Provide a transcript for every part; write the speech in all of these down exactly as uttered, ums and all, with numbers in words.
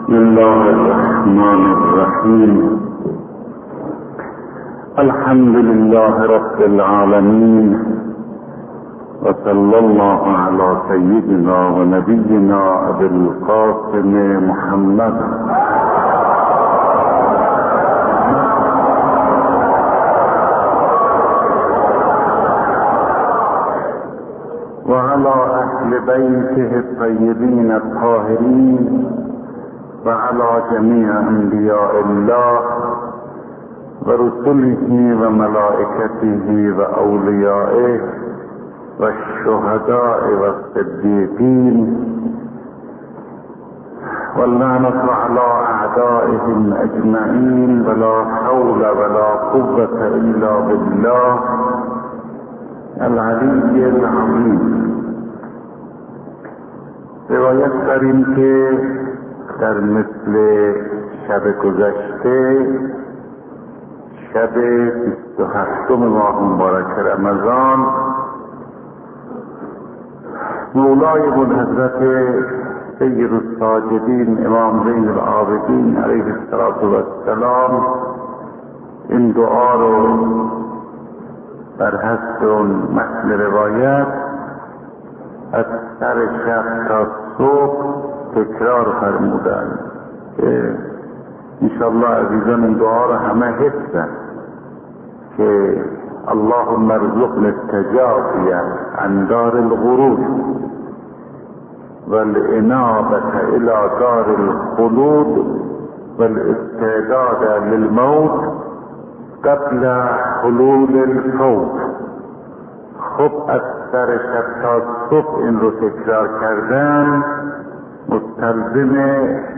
بسم الله الرحمن الرحيم. الحمد لله رب العالمين، وصلى الله على سيدنا ونبينا ابي القاسم محمد وعلى اهل بيته الطيبين الطاهرين وعلى جميع انبياء الله ورسله وملائكته واوليائه والشهداء والصديقين واللعنة على اعدائهم اجمعين، ولا حول ولا قوة الا بالله العلی العظیم. روایت داریم که در مثل شب گذشته، شب بیست و هفتم ماه مبارک رمضان، مولایمون حضرت سید الساجدین امام زین العابدین علیه السلام این دعا رو بر حسب اون متن روایت از سر شب تا صبح تکرار فرمودند که انشاءالله عزیزان این دعا رو همه حفظن که اللهم ارزقنا التجافی عن دار الغرور والانابة الى دار الخلود والاستعداد للموت قبل حلول الفوت. خب از سر شب تا صبح این رو تکرار کردن مستلزم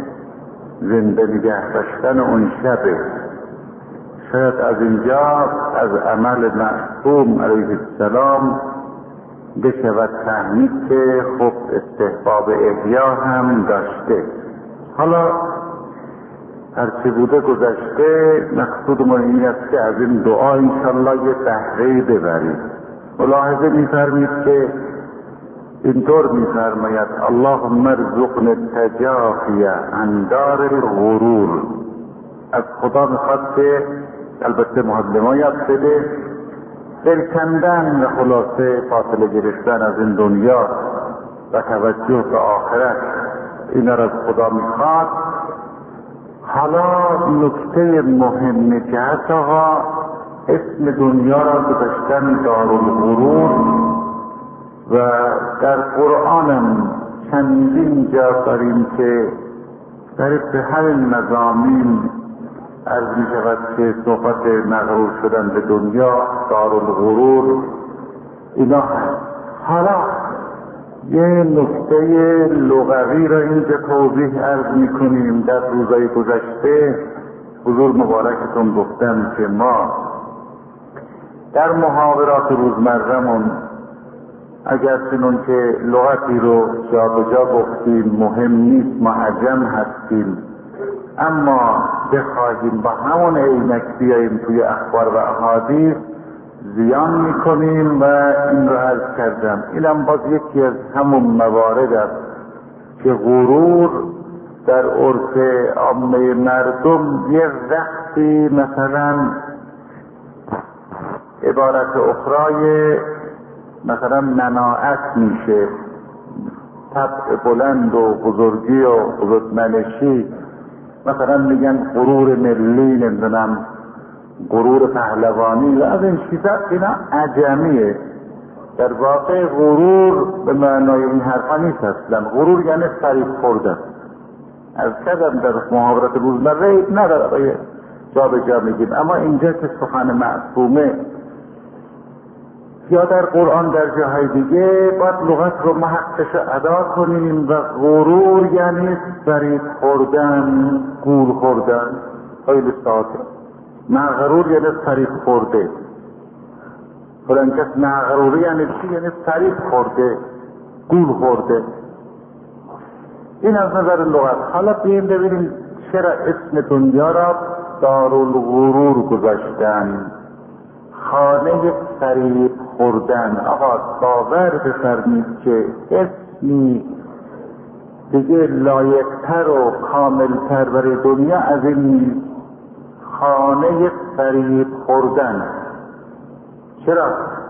زنده نگه داشتن اون شبه. شاید از اینجا از عمل معصوم علیه السلام بشود فهمید که خب استحباب احیا هم داشته. حالا هرچی بوده گذشته، مقصود ما این است که از این دعا انشالله یه بهره ببرید. ملاحظه می‌فرمید که اینطور می‌فرماید اللهم ارزقنا التجافی عن دار الغرور. از خدا میخواد که البته مقدمه یاد بده، دل کندن و خلاصه فاصله گرفتن از این دنیا و توجه به آخرت، اینا را از خدا میخواد. حالا نکته مهم که حتی اسم دنیا را گذاشتن دارالغرور و در قرآنم چندین جا داریم که در همین مضامین عرض می شود که صحبت مغرور شدن به دنیا، دارالغرور، اینا هست. حالا یه نکته لغوی را اینجا توضیح عرض می کنیم. در روزهای گذشته حضور مبارکتون گفتم که ما در محاورات روزمره‌مون اگر چنون که لغتی رو جا به جا گفتیم مهم نیست، ما عجم هستیم، اما بخواهیم با همون عینک بیاییم توی اخبار و احادیث زیان میکنیم و این رو عرض کردم. اینم باز یکی از همون موارد است که غرور در عرف عامه مردم یه وقتی مثلا عبارت اخرای مثلا مناعت میشه، طبع بلند و بزرگی و بزرگمنشی، مثلا میگن غرور ملی، نمیدونم غرور پهلوانی و از این چیزا، اینا عجمیه. در واقع غرور به معنای این حرفا نیست اصلا. غرور یعنی فریب خوردن. از کدام در محاورات روزمره نداره جا به جا میگیم، اما اینجا که سخن معصومه یا در قرآن در جاهای دیگه باید لغت رو محقش ادا کنیم و غرور یعنی فریب خوردن، گول خوردن. خیلی ساده. مغرور یعنی فریب خورده. فلان کس مغروری یعنی چی؟ یعنی فریب خورده، گول خورده. این از نظر لغت. حالا بیاییم ببینیم چرا اسم دنیا را دارالغرور گذاشتن، خانه فریب خوردن. آقا باور بفرمید که اسمی دیگه لایقتر و کاملتر برای دنیا از این نیست. خانه فریب خوردن. چرا؟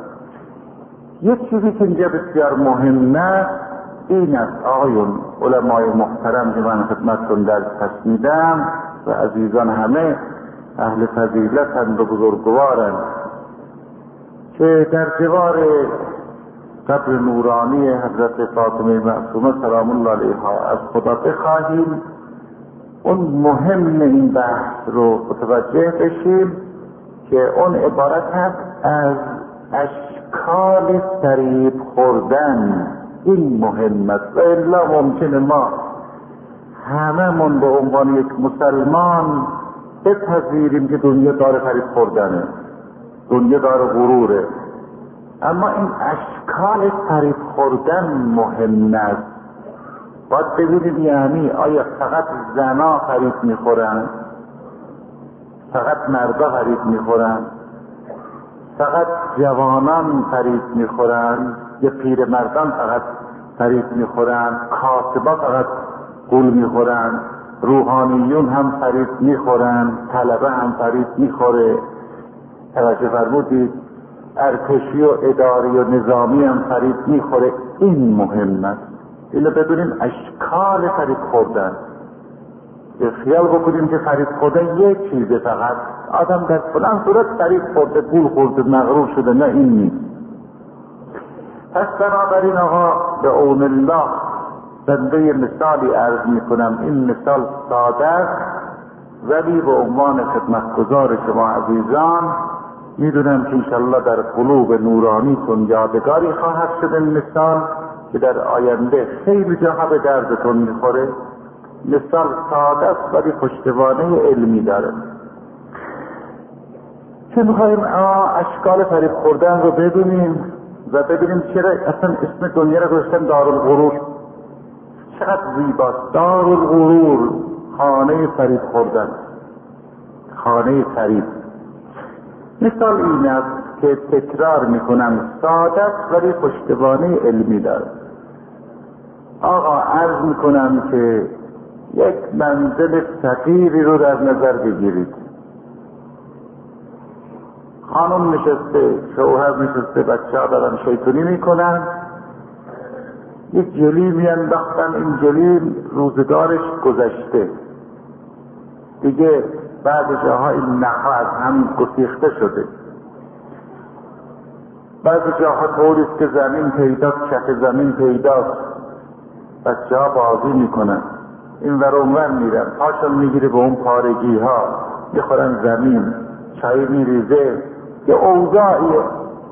یک چیزی که اینجا بسیار مهمه این است آقایون علمای محترم که من خدمتتون درس میدم و عزیزان همه اهل فضیلتند و بزرگوارند که در جوار قبر نورانی حضرت فاطمه معصومه سلام الله علیها از خدا بخواهیم اون مهم این بحث رو متوجه بشیم که اون عبارت هست از اشکال فریب خوردن. این مهم است و الا ممکنه ما هممون به عنوان یک مسلمان بپذیریم که دنیا دار فریب خوردنه، دنیا دار غروره، اما این اشکال فریب خوردن مهم است. باید ببینید یعنی آیا فقط زنا فریب میخورن، فقط مردا فریب میخورن، فقط جوانان فریب میخورن یا پیرمردان فقط فریب میخورن، کاتبا فقط غول میخورن، روحانیون هم فریب میخورن، طلبه هم فریب میخوره، توجه فرمودید، ارتشی و اداری و نظامی هم فریب میخوره. این مهم است. اینو بدونیم اشکال فریب خوردن. خیال بکنیم که فریب خوردن یک چیزه، فقط آدم در فلان صورت فریب خورده، پول خورده، مغرور شده، نه این نیست. پس بنابراین آقا به اون الله بنده مثالی عرض میکنم. این مثال ساده است ولی به عنوان خدمتگزار شما عزیزان میدونم که انشالله در قلوب نورانیتون یادگاری خواهد شد این مثال که در آینده خیلی جاها به دردتون میخوره. مثال ساده است ولی پشتوانه علمی داره. که میخواییم اشکال فریب خوردن رو بدونیم و ببینیم چرا اصلا اسم دنیا رو گذاشتن دارالغرور. چقدر زیباست دارالغرور، خانه فریب خوردن، خانه فریب. مثال این است که تکرار میکنم ساده است ولی پشتوانه علمی داره. آقا عرض میکنم که یک منزل فقیری رو در نظر بگیرید. خانم نشسته، شوهر نشسته، بچه ها دارن شیطونی میکنن، یک جلی میانداختن، این جلی روزگارش گذشته دیگه، بعد جاها این نخها از هم گسیخته شده، بعضی جاها طوریست که زمین پیداست، کف زمین پیداست، بچه ها بازی میکنن، این ور اون ور میرن، پاشون میگیره به اون پارگی ها، میخورن زمین، چای میریزه، یه اوضاعیه.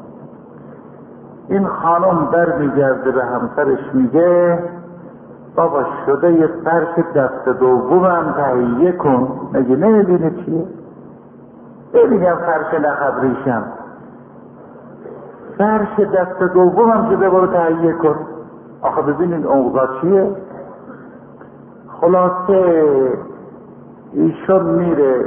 این خانم در میگرده به همسرش میگه بابا شده یه فرش دست دومم تهیه کن. مگه نمیبینه چیه؟ ببینم فرش نخبریشم، فرش دست دومم شده برو تهیه کن. آخه ببینید اوضاع چیه؟ خلاصه ایشون میره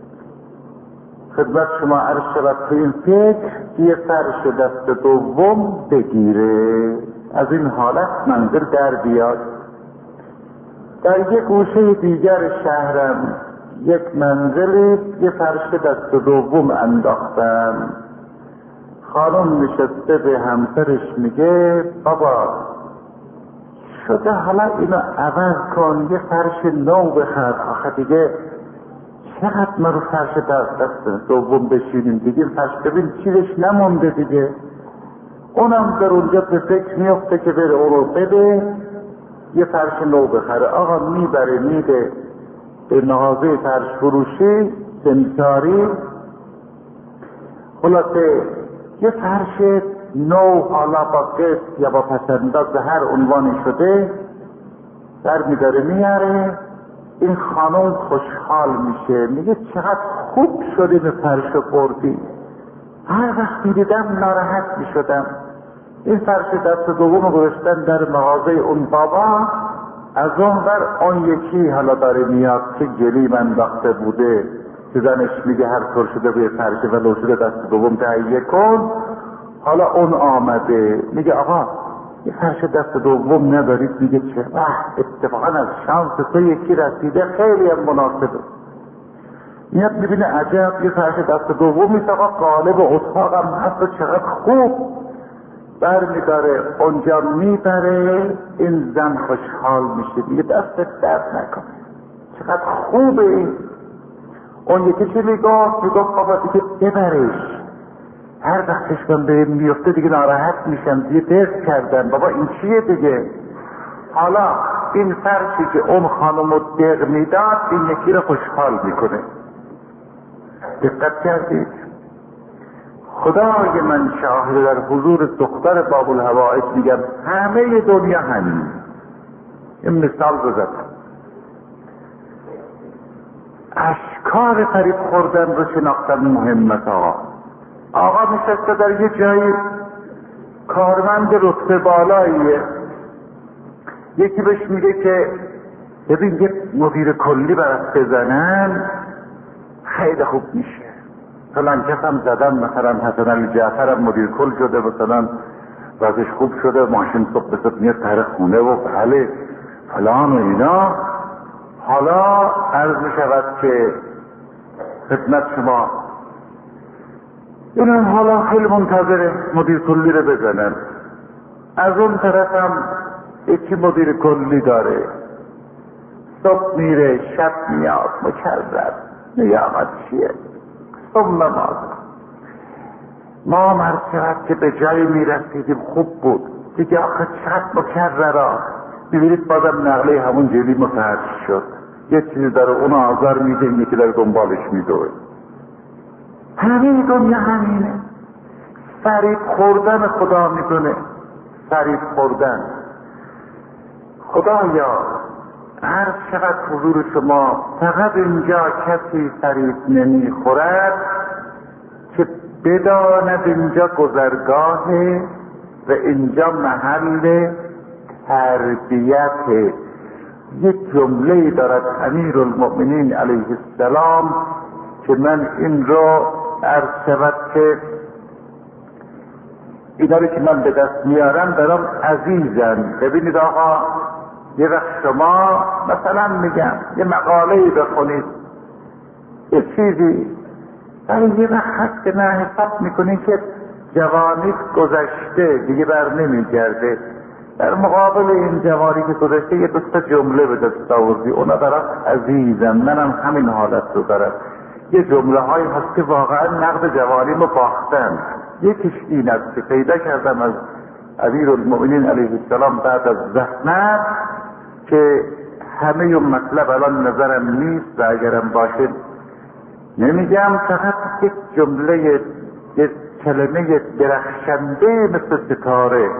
خدمت شما عرض شود تو این فکر یه فرش دست دوم بگیره، از این حالت منظر در بیاد. در یک گوشه دیگر شهرم یک منزلی یه فرش دست دوم انداختم. خانم نشسته به همسرش میگه بابا شده حالا اینو عوض کن، یه فرش نو بخر. آخه دیگه چقدر ما رو فرش دست دست دوم بشینیم دیگه، فرش ببین چیزش نمونده دیگه. اونم در اونجا به فکر میفته که بره اونو بده یه فرش نو بخره. آقا میبره میده به مغازه فرش فروشی سمساری، خلاصه یه فرش نو حالا با قسط یا با پسنداز به هر عنوانی شده در میداره میاره. این خانم خوشحال میشه، میگه چقدر خوب شده به فرش بردی. هر وقت میدیدم ناراحت میشدم. این فرش دست دوم گذاشتن در مغازه اون بابا، از اون بر اون یکی حالا داره میاد که گلی من انداخته بوده که زنش میگه هر طور شده به فرش ولو شده دست دوم تهیه کن. حالا اون آمده میگه آقا یه فرش دست دوم ندارید میگه چه اتفاقا از شانس تو یکی رسیده خیلی هم مناسبه. میاد میبینه عجب یه فرش دست دوم میشه آقا قالب اتاقم هست و چقدر خوب بر میداره اونجا میبره. این زن خوشحال میشه میگه دست درد نکنه چقدر خوبه. اون یکی چی میگفت؟ میگفت بابا دیگه ببرش، هر وقت چشمم به میفته دیگه ناراحت میشم دیگه درد کردن. بابا این چیه دیگه؟ حالا این فرشی که اون خانمو دق میداد این یکی رو خوشحال میکنه. دقت کردید؟ خدای من شاهد در حضور دختر باب الهوائج میگم همه دنیا همین. این مثال رو زدم. اشکار فریب خوردن رو شناختن مهمت. آقا آقا نشسته در یه جایی کارمند رتبه بالاییه، یکی بهش میگه که ببین یه مدیر کلی برات بزنن خیلی خوب میشه. فلان کس هم زدن مثلا حسن علی جعفر هم مدیر کل شده مثلا وضعش خوب شده، ماشین صبح به صبح میاد تر خونه و بله فلان و اینا. حالا عرض میشود که خدمت شما این حالا خیلی منتظره مدیر کلی رو بزنن. از اون طرف هم یکی مدیر کلی داره، صبح میره شب میاد مکرر نیامد چیه ثم ماذا. ما مرد شود که به جایی میرسیدیم خوب بود دیگه آخه چقدر مکررات. میبینید بازم نقله همون جلی مفرش شد، یه چیزی داره اون آزار میده اینی که در دنبالش میدوه. همین دنیا همینه، فریب خوردن خدا میکنه. فریب خوردن خدایا هر چقدر حضور شما فقط اینجا کسی فریب نمیخورد که بداند اینجا گذرگاهه و اینجا محل تربیته. یک جمله دارد امیر المؤمنین علیه السلام که من این رو عرض شود که اینا رو که من به دست میارم برام عزیزن. ببینید آقا یه وقت شما مثلا میگم یه مقاله‌ای بخونید یه چیزی ولی یه وقت هست که نه حساب میکنید که جوانیت گذشته دیگه بر نمیگرده. در مقابل این جوانی که گذشته یه دوستا جمله به دست آوردی اونا برام عزیزن. منم همین حالت رو دارم. یه جمله هایی هست که واقعا نقد جوانیمو باختن. یکیش این است که پیدا کردم از امیر المؤمنین علیه السلام بعد از زحمت که همه اون مطلب الان نظرم نیست و اگرم باشه نمیگم، فقط یک جمله یک کلمه درخشنده مثل ستاره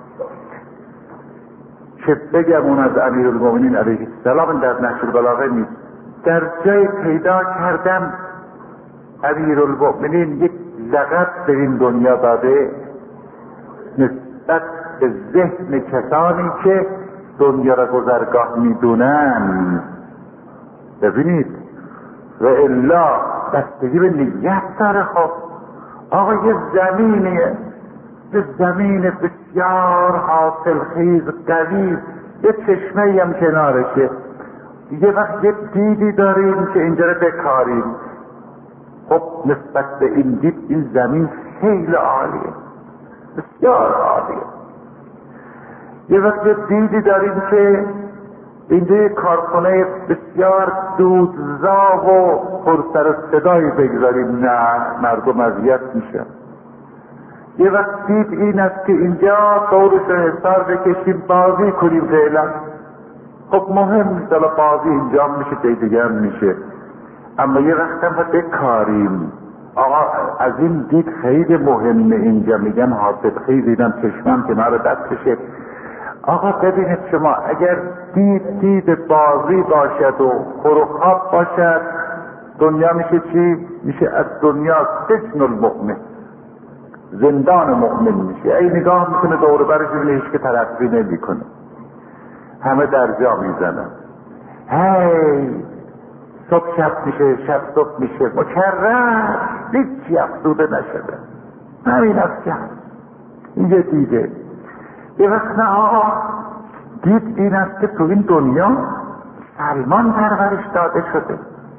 که بگم اون از امیر المؤمنین علیه السلام در نهج البلاغه نیست. در جای پیدا کردم امیر المؤمنین یک لقب به این دنیا داده نسبت به ذهن کسانی که دنیا را گذرگاه میدونن. ببینید و الا بستگی به نیت داره. خب آقا یه زمینه یه زمین بسیار حاصل خیز قوی یه چشمه هم کنارشه، یه وقت یه دیدی داریم که اینجا رو بکاریم. خب نسبت به این دید این زمین خیلی عالیه، بسیار عالیه. یه وقت یه دیدی داریم که اینجا یه کارخانه بسیار دودزا و پرسر و صدایی بگذاریم، نه مردم اذیت میشن. یه وقت دید این است که اینجا دورش رو حسار بکشیم بازی کنیم فعلا. خب مهم نیست الان بازی اینجا میشه جای دیگه هم میشه، اما یه وقت هم بکاریم. آقا از این دید خیلی مهمه. اینجا میگن حاصل خیز اینم چشمم که ناره دستشه. آقا ببینید شما اگر دید دید بازی باشد و خروخاب باشد دنیا میشه چی؟ میشه از دنیا سجن المؤمن، زندان مؤمن میشه. ای نگاه میکنه دور برش هیچ که ترقی نمیکنه، همه در جا میزنن. هی صبح شب میشه شب صبح میشه مکرر هیچی افزوده نشده. همین است که این یه دیده. یه وقت نه آقا دید این است که تو این دنیا سلمان پرورش داده شده،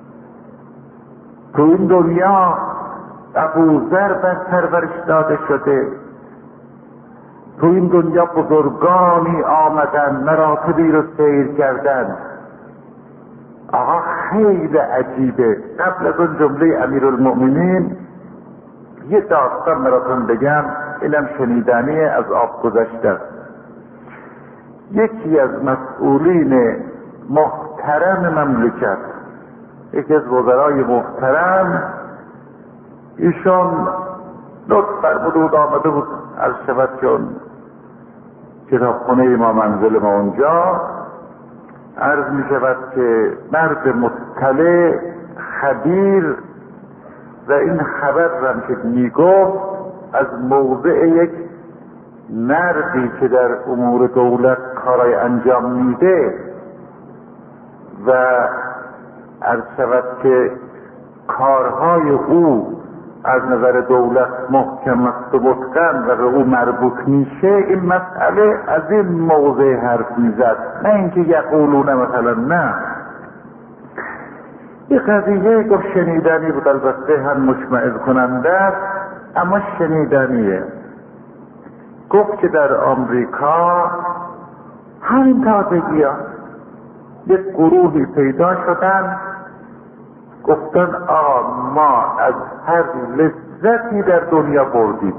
تو این دنیا ابوذر بر پرورش داده شده، تو این دنیا بزرگانی آمدن مراتبی رو سیر کردن. آقا خیلی عجیبه. قبل از اون جمله امیرالمؤمنین یه داستان براتون بگم، اینم شنیدنی از آب گذشته. یکی از مسئولین محترم مملکت، یکی از وزرای محترم، ایشان لطف فرموده بود آمده بود عرض شود چون کتابخونه ما منزل ما اونجا، عرض می شود که مرد مطلع خبیر و این خبر را که می گفت از موضع یک مردی که در امور دولت کارای انجام میده و عرض شود که کارهای او از نظر دولت محکم است و متقن و به او مربوط میشه، این مسئله از این موضع حرف میزد، نه اینکه یقولونه مثلا، نه. این قضیه گفت شنیدنی بود، البته هم مشمئز کننده است اما شنیدنیه. گفت که در آمریکا همین تازگی ها یک گروهی پیدا شدن، گفتن آه ما از هر لذتی در دنیا بردیم،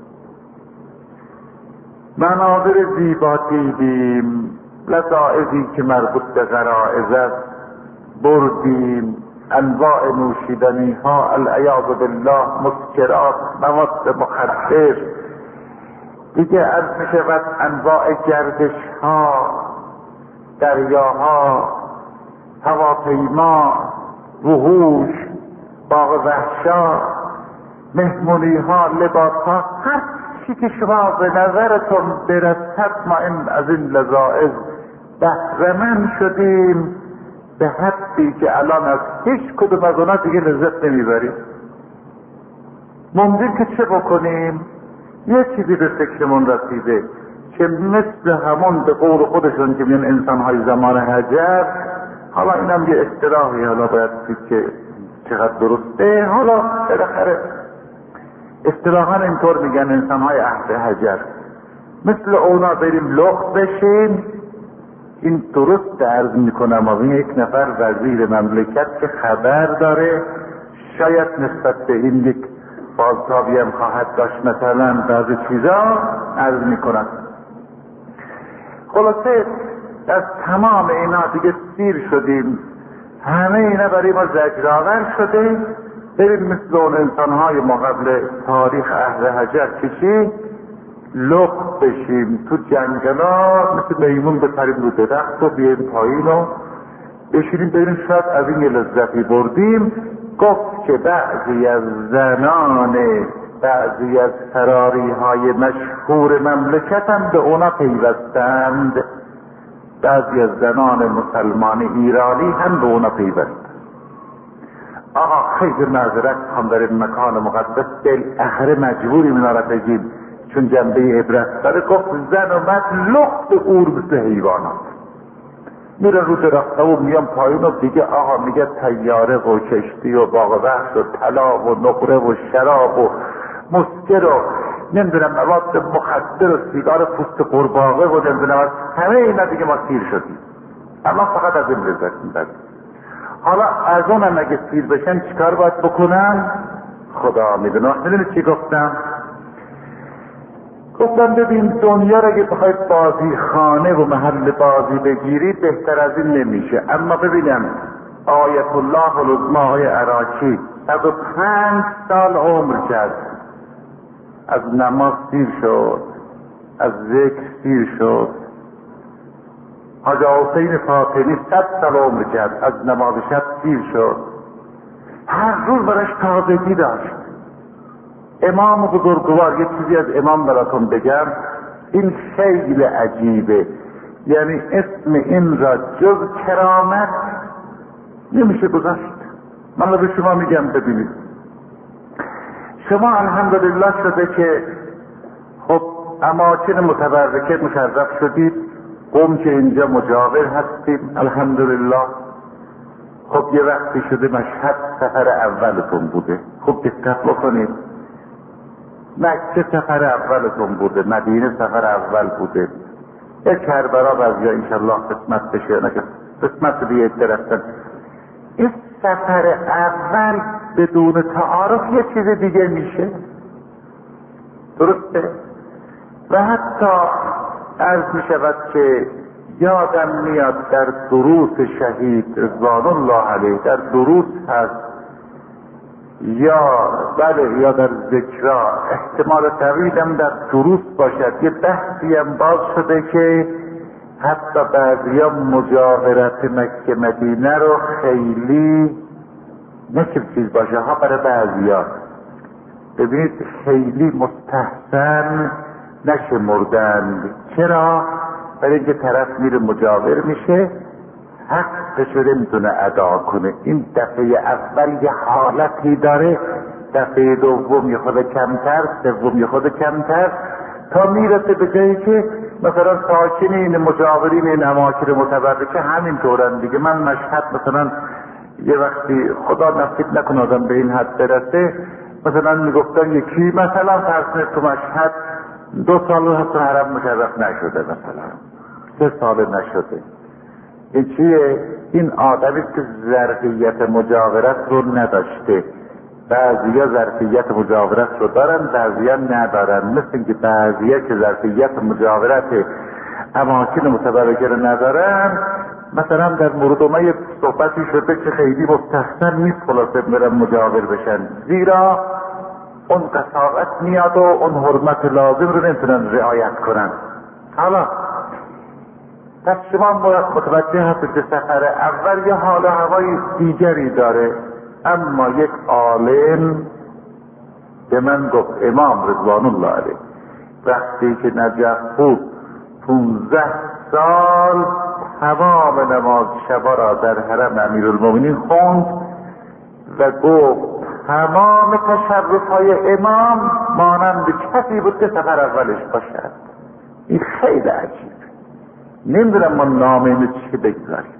مناظر زیبا دیدیم، لذائذی که مربوط به غرائز است بردیم، انواع نوشیدنی ها العیاذ بالله، مسکرات، مواد مخدر، دیگه عرض می شود انواع گردش ها، دریاها، هواپیما، وحوش، باغ وحشا، مهمونی ها، لباس ها، هر چی که شما به نظرتون برسد ما این از این لذائذ بهره‌مند شدیم به حدی که الان از هیچ کدوم از اونا دیگه لذت نمیبریم. ممکن که چه بکنیم؟ یه چیزی به فکرمون رسیده که مثل همون به قول خودشون که میان انسانهای زمان حجر، حالا اینم یه اصطلاحی، حالا باید دید که چقدر درسته، حالا بالاخره اصطلاحاً اینطور میگن انسانهای عهد حجر، مثل اونا بریم لخت بشیم. این درست عرض میکنم و این یک نفر وزیر مملکت که خبر داره، شاید نسبت به این یک بازتابی هم خواهد داشت مثلا بعضی چیزا عرض میکنم. خلاصه از تمام اینا دیگه سیر شدیم، همه اینا برای ما زجرآور شده، بریم مثل اون انسانهای ما قبل تاریخ اهل حجر کشی لخت بشیم تو جنگلا، مثل میمون بپریم رو درخت و بیایم پایین و بشینیم بریم شاید از این یه لذتی بردیم. گفت که بعضی از زنان بعضی از فراری های مشهور مملکت هم به اونا پیوستند، بعضی از زنان مسلمان ایرانی هم به اونا پیوستند. آقا خیلی معذرت هم در این مکان مقدس بالاخره مجبوریم اینا را بگیم چون جنبه عبرت داره. گفت زن و مرد لخت اور مثل حیوانات میرن رو درخته و میان پایین و دیگه آقا میگه طیاره و کشتی و باغ وحش و طلا و نقره و شراب و مسکر و نمیدونم مواد مخدر و سیگار پوست قورباغه و نمیدونم همه اینا دیگه ما سیر شدیم، اما فقط از این لذت میبریم. حالا از اونم اگه سیر بشن چیکار باید بکنم؟ خدا میدونه. میدونی چی گفتم؟ گفتم ببین دنیا را اگه بخواید بازی خانه و محل بازی بگیرید بهتر از این نمیشه. اما ببینم آیت الله العظمی آقای عراقی صد و پنج سال عمر کرد، از نماز سیر شد، از ذکر سیر شد. حاجی حسین فاطمی صد سال عمر کرد، از نماز شب سیر شد، هر روز براش تازگی داشت. امام بزرگوار، یه چیزی از امام براتون بگم، این خیلی عجیبه، یعنی اسم این را جز کرامت نمیشه گذاشت. من به شما میگم ببینید، شما الحمدلله شده که خب اماکن متبرکه مشرف شدید. قم که اینجا مجاور هستیم الحمدلله. خب یه وقتی شده مشهد سفر اولتون بوده. خب دقت بکنید، مکه سفر اولتون بوده، مدینه سفر اول بوده، یه کربلا بعضیا انشالله قسمت بشه، نه که قسمت دیگه درستن. این سفر اول بدون تعارف یه چیز دیگه میشه، درسته؟ و حتی عرض میشود که یادم میاد در دروس شهید رضوان الله علیه، در دروس هست یا بله یا در ذکرا، احتمال طویلم در دروس باشد، یه بحثی هم باز شده که حتی بعضیا مجاورت مکه مدینه رو خیلی نه که چیز باشه ها، برای بعضیا ببینید خیلی مستحسن نشمردند. چرا؟ برای اینکه طرف میره مجاور میشه، حقش رو نمیتونه ادا کنه. این دفعه اول یه حالتی داره، دفعه دوم یه خود کمتر، سوم یه خود کمتر، تا میرسه به جایی که مثلا ساکن این مجاورین این اماکن متبرکه همینطورن دیگه. من مشهد مثلا یه وقتی خدا نصیب نکنه آدم به این حد برسه، مثلا میگفتن یکی مثلا فرض تو مشهد دو سال هست تو حرم مشرف نشده، مثلا سه سال نشده. این چیه؟ این آدمی که ظرفیت مجاورت رو نداشته. بعضیا ظرفیت مجاورت رو دارن، بعضیا ندارن. مثل اینکه بعضیا که ظرفیت مجاورت اماکن متبرکه رو ندارن، مثلا در مورد ما یه صحبتی شده که خیلی مستحسن نیست خلاصه برن مجاور بشن، زیرا اون قساوت میاد و اون حرمت لازم رو نمیتونن رعایت کنن. حالا پس شما متوجه هستید که سفر اول یه حال و هوای دیگری داره. اما یک عالم به من گفت، امام رضوان الله علیه، وقتی که نجف بود پونزده سال تمام نماز شبا را در حرم امیرالمومنین خوند و گفت تمام تشرف‌های امام مانند کسی بود که سفر اولش باشد. این خیلی عجیب. نمیدونم ما نام اینو چی بگذاریم.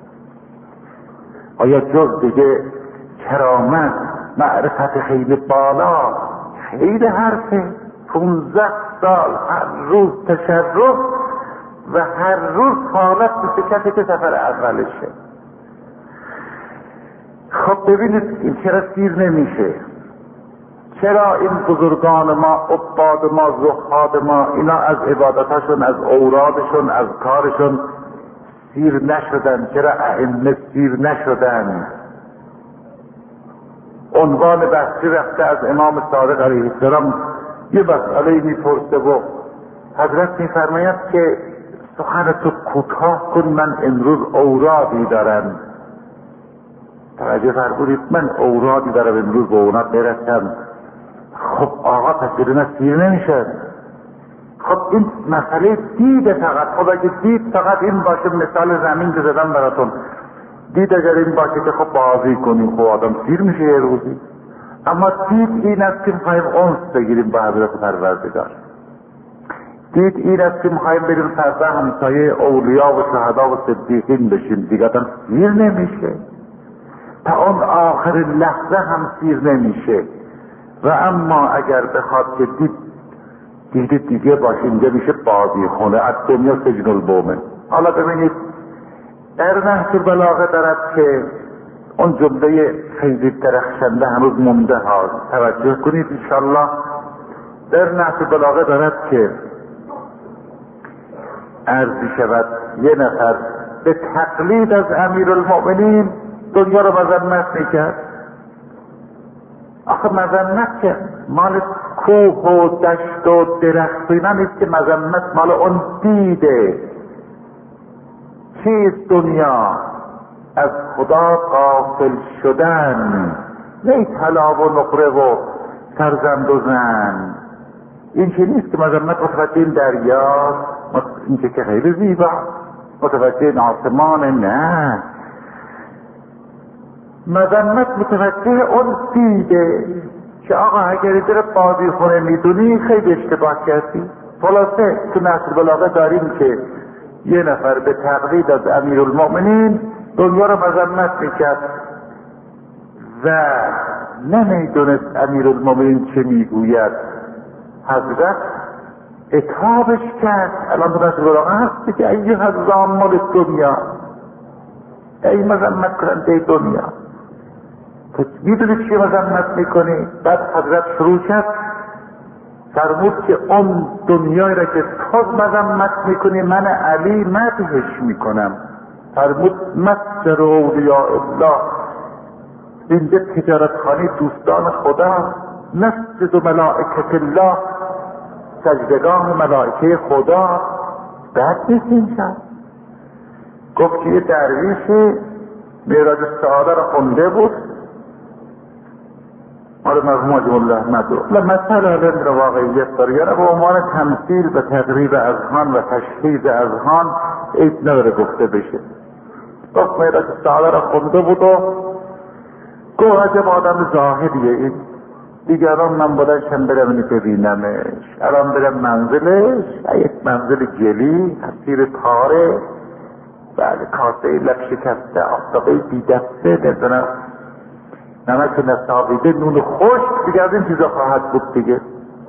آیا جز دیگه کرامت، معرفت خیلی بالا، خیلی حرفه. پونزده سال هر روز تشرف و هر روز حالت مثل کسی که سفر اولشه. خب ببینید این چرا سیر نمیشه؟ چرا این بزرگان ما، عباد ما، زهاد ما، اینا از عبادتاشون، از اورادشون، از کارشون سیر نشدن؟ چرا ائمه سیر نشدن؟ عنوان بحثی رفته از امام صادق علیه السلام، یه مسئله میپرسه و حضرت میفرماید که سخن تو کوتاه کن، من امروز اورادی دارم. توجه فرمودید، من اورادی دارم امروز به اونا برسم. خب آقا پس اینا سیر نمیشن. خب این مسئله دیده فقط. خب اگه دید فقط این باشه، مثال زمین که زدم براتون، دید اگر این باشه که خب بازی کنیم، خب آدم سیر میشه یه روزی. اما دید این است که میخوایم انس بگیریم با حضرت پروردگار، دید این است که میخوایم بریم فردا همسایه اولیا و شهدا و صدیقین بشیم، دیگه آدم سیر نمیشه. تا اون آخر لحظه هم سیر نمیشه. و اما اگر بخواد که دید دید دیگه باشه، اینجا میشه بازی خونه، از دنیا سجن البومه. حالا ببینید در نهج البلاغه دارد که اون جمله خیلی درخشنده هنوز مونده ها، توجه کنید انشالله. در نهج البلاغه دارد که عرضی شود یه نفر به تقلید از امیرالمؤمنین دنیا رو مذمت میکرد. آخه مذمت که مال کوه و دشت و درخت اینا نیست، که مذمت مال اون دیده. چیست دنیا؟ از خدا غافل شدن، نه طلا و نقره و فرزند و زن. این چی نیست که مذمت متوجه این دریا، این چه که خیلی زیبا، متوجه این آسمان، نه. مذمت متوجه اون دیده که آقا اگر در بازی خونه میدونی خیلی اشتباه کردی. خلاصه تو نصر بلاغه داریم که یه نفر به تقلید از امیرالمؤمنین دنیا رو مذمت میکرد و نمیدونست امیرالمؤمنین چه میگوید. حضرت اتابش کرد. الان تو نصر بلاغه هستی که ایها الزامل دنیا، ای مذمت کننده دنیا، تو میدونی چی مذمت میکنی؟ بعد حضرت شروع کرد فرمود که اون دنیایی را که تو مذمت میکنی من علی مدحش میکنم. فرمود مصدر اولیاء الله، اینجا تجارتخانه دوستان خدا، مسجد و ملائکت الله، سجدگاه ملائکه خدا. بعد نیست اینجا گفت که یه درویش معراج السعاده را خونده بود، آره مرحوم حاجی مولا احمد رو مثلا علم را واقعیت داره، یعنی به عنوان تمثیل و تقریب اذهان و تشخیص اذهان عیب نداره گفته بشه. گفت معراج السعاده را خونده بود و گفت عجب آدم زاهدیه این، دیگران من بودنشم برم اینی ببینمش، الان برم منزلش، یک منزل جلی حسیر تاره، بله کاسه لب شکسته، آفتابه بیدسته، نمیدونم نمک نسابیده، نون خشک، دیگه از این چیزا خواهد بود دیگه.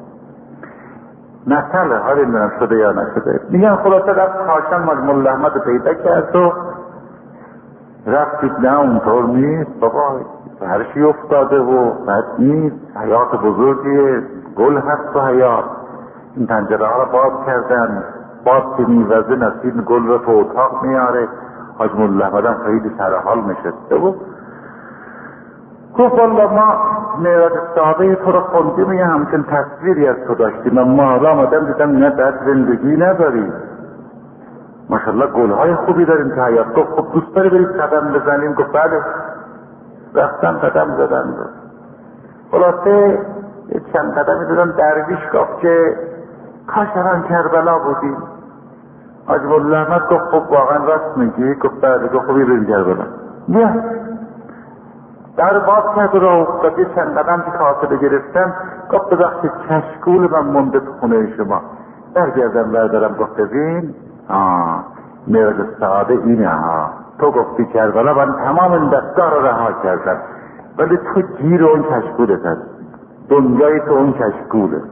نسله حالی نمیدونم شده یا نشده. میگن خلاصه رفت کاشان مجموع الاحمد رو پیدا کرد و رفتید نه اونطور نیست بابا، هرشی افتاده و بد نیست، حیات بزرگیه، گل هست و حیات. این پنجره ها رو باز کردن، باز که میوزه نسیم گل رو تو اتاق میاره. حاج مولا احمد هم خیلی سرحال نشسته بود. گفت والله ما معراج السعاده تو رو خوندیم، یه همچین تصویری از تو داشتیم، اما حالا آمدم دیدم نه بعد زندگی نداری، ماشاءالله گلهای خوبی داریم تو حیات. گفت خب دوست داری برید قدم بزنیم؟ گفت بله. رفتم قدم زدن. خلاصه چند قدمی دادم، درویش گفت که کاش الان کربلا بودیم. حاج مولا احمد گفت خب واقعا راست میگی؟ گفت بله. گفت خب بریم کربلا. بیا. در باز کرد و افتادی چند قدم که کاسه گرفتم، گفت ببخشید کشکول من مونده تو خونه شما، برگردم بردارم. گفت ببین آه معراج السعاده اینه ها، تو گفتی کربلا، من تمام این دستگاه رو رها کردم، ولی تو گیر اون کشکولت هست، دنیای تو اون کشکوله.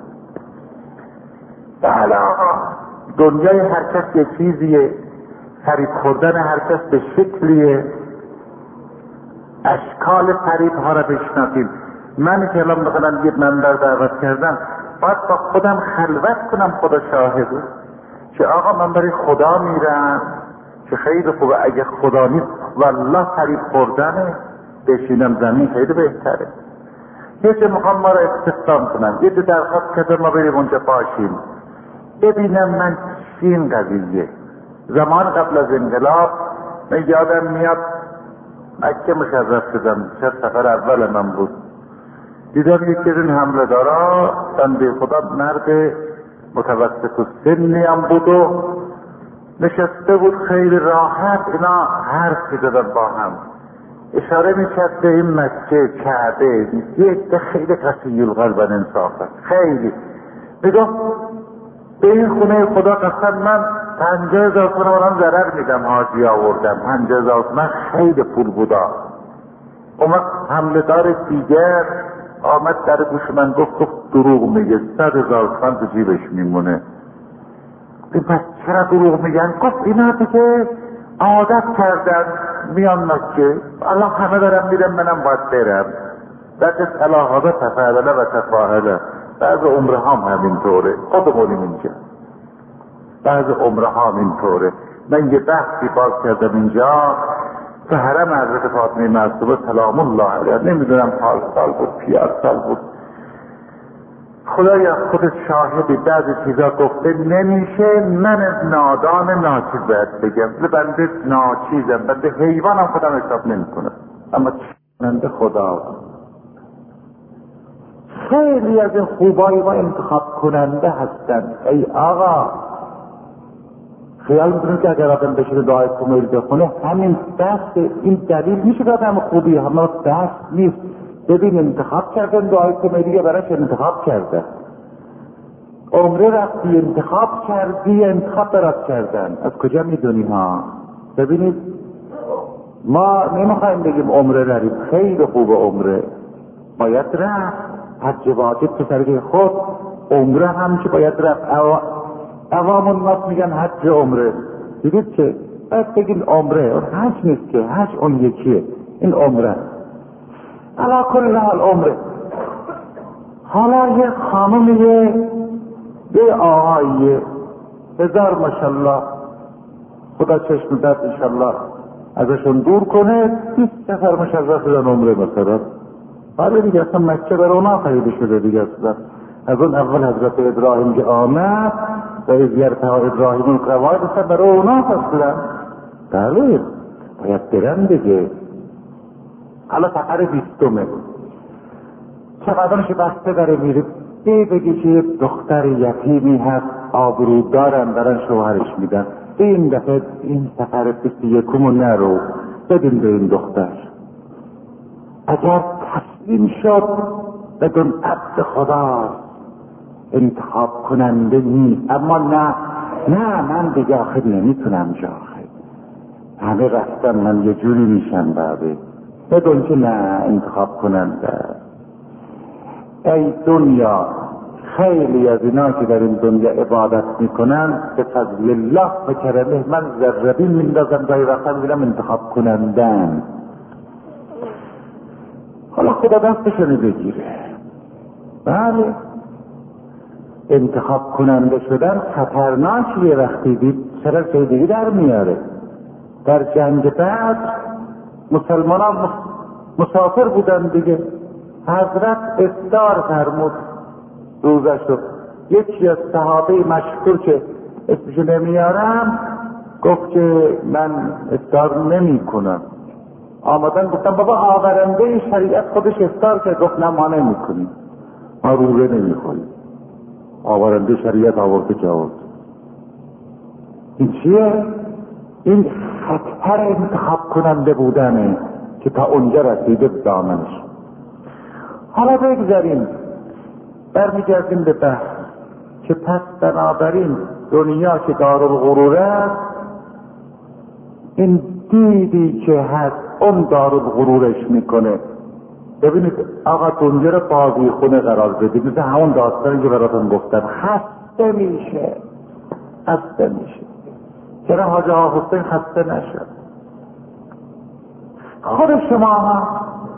بله آقا دنیای هر کس یه چیزیه، فریب خوردن هر کس به شکلیه، اشکال فریب ها را بشناسیم. من که الان مثلا یه منبر دعوت کردم، باید با خودم خلوت کنم، خدا شاهده که آقا من برای خدا میرم که خیلی خوبه، اگه خدا نیست والله فریب خوردنه، بشینم زمین خیلی بهتره. یه چه میخوام ما را استخدام کنم، یه چه درخواست کردم ما بریم اونجا باشیم، ببینم من چی این قضیه. زمان قبل از انقلاب من یادم میاد مکه مشرف شدم، شد سفر اول من بود، دیدم یکی از این حمله دارا بنده خدا مرد متوسط و سنی هم بود و نشسته بود خیلی راحت، اینا حرف می‌زدن با هم، اشاره میکرد به این مکه کعبه، یک خیلی قصی القلب انصافه، خیلی میگفت به این خونه خدا قسم من پنجاه هزار تومان اونم ضرر میدم، حاجی آوردم پنجاه هزار تومان خیلی پول بودا. اون وقت حمله دار دیگر آمد در گوش من گفت گفت دروغ میگه، صد هزار تومان تو جیبش میمونه. پس چرا دروغ میگن؟ گفت اینا دیگه عادت کردن میان مکه، الله همه دارم میرم منم باید برم. بعد الاحاظه تفاعله و تفاعله، بعض عمره هم همینطوره، خودمونیم اینجا بعض عمره هم اینطوره. من یه بحثی باز کردم اینجا تو حرم حضرت فاطمه معصومه سلام الله علیها، نمیدونم پال سال بود پیار سال بود، خدایا خودت شاهدی بعضی چیزا گفته نمیشه، من نادان ناچیز باید بگم، بنده ناچیزم، بنده حیوانم خودم حساب نمیکنم، اما بنده خدا. خیلی از این خوبایی ما انتخاب کننده هستن. ای آقا خیال میکنید که اگر آدم بشه دعای کمیل بخونه همین دست، این دلیل میشه که آدم خوبی، همه دست نیست. ببین انتخاب کردن دعای کمیلی براش انتخاب کرده، عمره رفتی انتخاب کردی، انتخاب برات کردن. از کجا میدونی ها؟ ببینید ما نمیخوایم بگیم عمره نریم، خیلی خوب عمره باید رفت، حج واجب که سرگه خود، عمره هم که باید رفت. عوام الناس میگن حج عمره، دیدید که باید بگیم عمره، اون حج نیست که، حج اون یکیه، این عمره. علا کل حال عمره. حالا یه خانمیه، یه آقاییه، هزار ماشالله، خدا چشم داد انشالله ازشون دور کنه، بیست سفر مشرف شدن عمره مثلا. حالا دیگه اصلا مکه برای اونا خریده شده دیگه اصلا. از اون اول حضرت ابراهیم که آمد و از یرتها ابراهیم القواعد اصلا برای اونا اصلا. بله باید برن دیگه. حالا سفر بیستمه، چقدرش بسته داره میره، ای بگی که دختر یتیمی هست آبرو دارن برن شوهرش میدن، این دفعه این سفر بیست یکمو نرو بدین به این دختر. اگر تسلیم شد بدون عبد خدا انتخاب کننده نیست. اما نه نه من دیگه آخر نمیتونم جا آخر همه رفتن من یه جوری میشم بعده بدون که نه انتخاب کننده. ای دنیا، خیلی از اینا که در این دنیا عبادت میکنن به فضل الله و کرمه من ذربین میندازم دایی وقتا میبینم انتخاب کنندن. حالا خدا دستشونو بگیره. بله انتخاب کننده شدن خطرناکیه. وقتی دید چرا دیگه در میاره. در جنگ بعد مسلمان ها مسافر بودن دیگه، حضرت افطار فرمود روزشو. یکی از صحابه مشهور که اسمشو نمیارم گفت که من افطار نمی کنم. آمدن گفتم بابا آورنده شریعت خودش افطار کرد. گفت نه ما نمی کنیم، ما روزه نمی خوریم. آورنده شریعت آورده که آورد. این چیه؟ این خطر انتخاب کننده بودنه که تا اونجا رسیده دامنش. حالا بگذاریم برمیگردیم به بحث که پس بنابراین دنیا که دارالغرور است، این دیدی که هست اون دارالغرورش میکنه. ببینید آقا دنیا رو بازی خونه قرار بدید، مثل همون داستانی که براتون گفتم، خسته میشه خسته میشه. چرا حاج آقا حسین خسته نشد؟ خود شما ها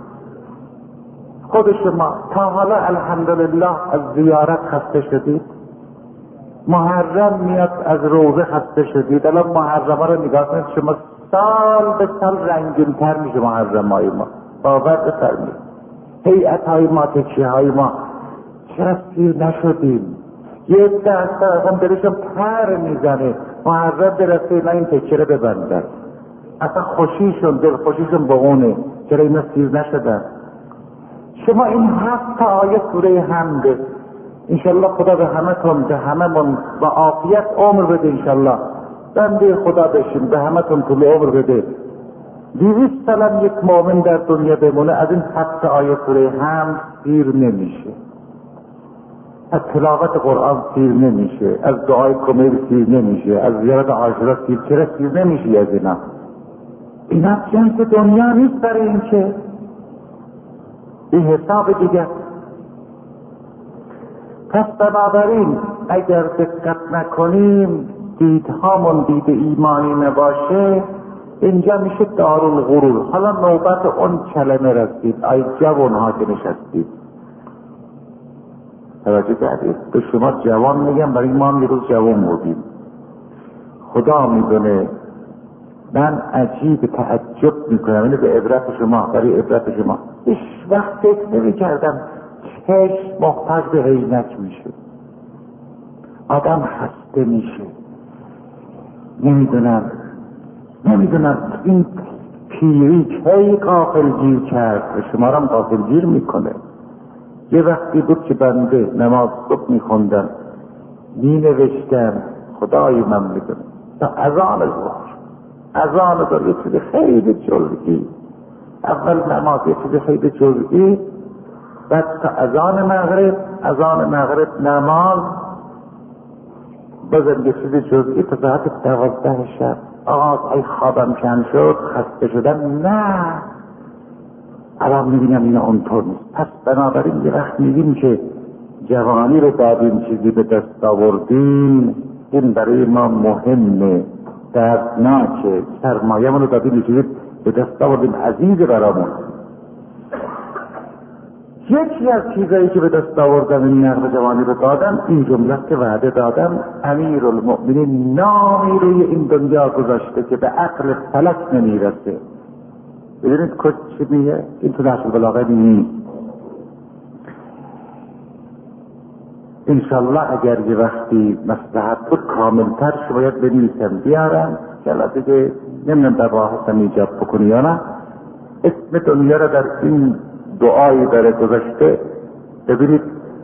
خود شما تا حالا الحمدلله از زیارت خسته شدید؟ محرم میاد از روزه خسته شدید؟ الان محرمه رو نگاه کنید شما، سال به سال رنگین تر میشه محرم های ما، باور بفرمایید. هیئت های ما، تکیه های ما، چرا سیر نشدیم؟ یه دسته اصلا دلشون پر میزنه محرم برسه نه این تکیه رو ببندن، اصلا خوشیشون دل خوشیشون بغونه، چرا اینا سیر نشدن؟ شما این هفت تا آیه سوره حمده انشالله خدا به همه تون به همه من با عافیت عمر بده انشالله، بنده خدا بشیم به همه تون طول عمر بده. دویست سالم یک مؤمن در دنیا بمونه از این هفت آیه سوره حمد سیر نمیشه، از تلاوت قرآن سیر نمیشه، از دعای کمیل سیر نمیشه، از زیارت عاشورا سیر چرا سیر نمیشه؟ از اینا اینا جنس دنیا نیست برای این که این حساب دیگه. پس بنابراین اگر دقت نکنیم دیدهامون دید ایمانی نباشه اینجا میشه دارالغرور. حالا نوبت اون کلمه رسید، ای جوانها که نشستید، توجه کردید؟ به شما جوان میگم برای ما هم یه روز جوان بودیم. خدا میدونه من عجیب تعجب میکنم، اینه به عبرت شما، برای عبرت شما. هیچ وقت فکر نمی کردم چشم محتاج به عینک میشه، آدم خسته میشه. نمیدونم نمیدونم این پیری کی غافل گیر کرد و شما را غافل گیر میکنه. یه وقتی بود که بنده نماز صبح میخوندم مینوشتم خدای من میدونم تا اذان ظهر اذان ظهر یه چیز خیلی جزئی، اول نماز یه چیز خیلی جزئی، بعد تا اذان مغرب، اذان مغرب نماز، بازم یه چیز جزئی تا ساعت دوازده شب آقا ای خوابم کم شد خسته شدم، نه الان میبینم اینا اونطور نیست. پس بنابراین یه وقت میگیم که جوانی رو دادیم چیزی به دست آوردیم، این برای ما مهمه، دردناکه، سرمایه رو دادیم چیزی به دست آوردیم، عزیز برامون. یکی از چیزایی که به دست آوردم این نقل جوانی رو دادم این جمله که وعده دادم امیرالمؤمنین نامی روی این دنیا گذاشته که به عقل فلک نمیرسه. ببینید کچ چی میگه؟ این تو نحو البلاغه نیست. انشالله اگر یه وقتی مصلحت بود کاملتر شو باید بنویسم بیارم که البته که نمیدونم در راحتم ایجاب بکنی یا نه. اسم دنیا را در این دعایی داره گذاشته. ببینید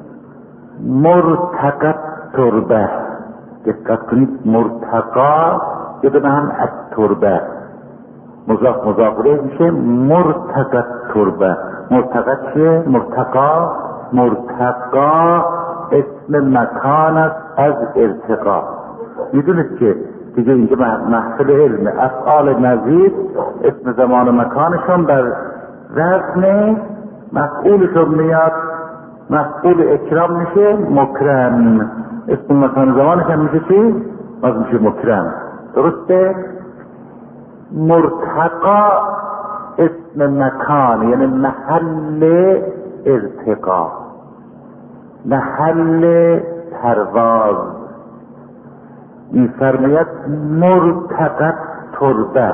مرتقى تربه، دقت کنید، مرتقا که به هم از تربه مضاف مضاف الیه میشه مرتقى تربه. مرتقا چیه؟ مرتقا مرتقا اسم مکان است از ارتقا. میدونید که دیگه اینجا محفل علم افعال مزید اسم زمان و مکانشون بر وزن مفعولشون میاد، مفعول اکرام میشه مکرم، اسم مکان زمانش هم میشه چی؟ باز میشه مکرم. درسته؟ مرتقا اسم مکان یعنی محل ارتقا، محل پرواز. میفرماید مرتقى تربه.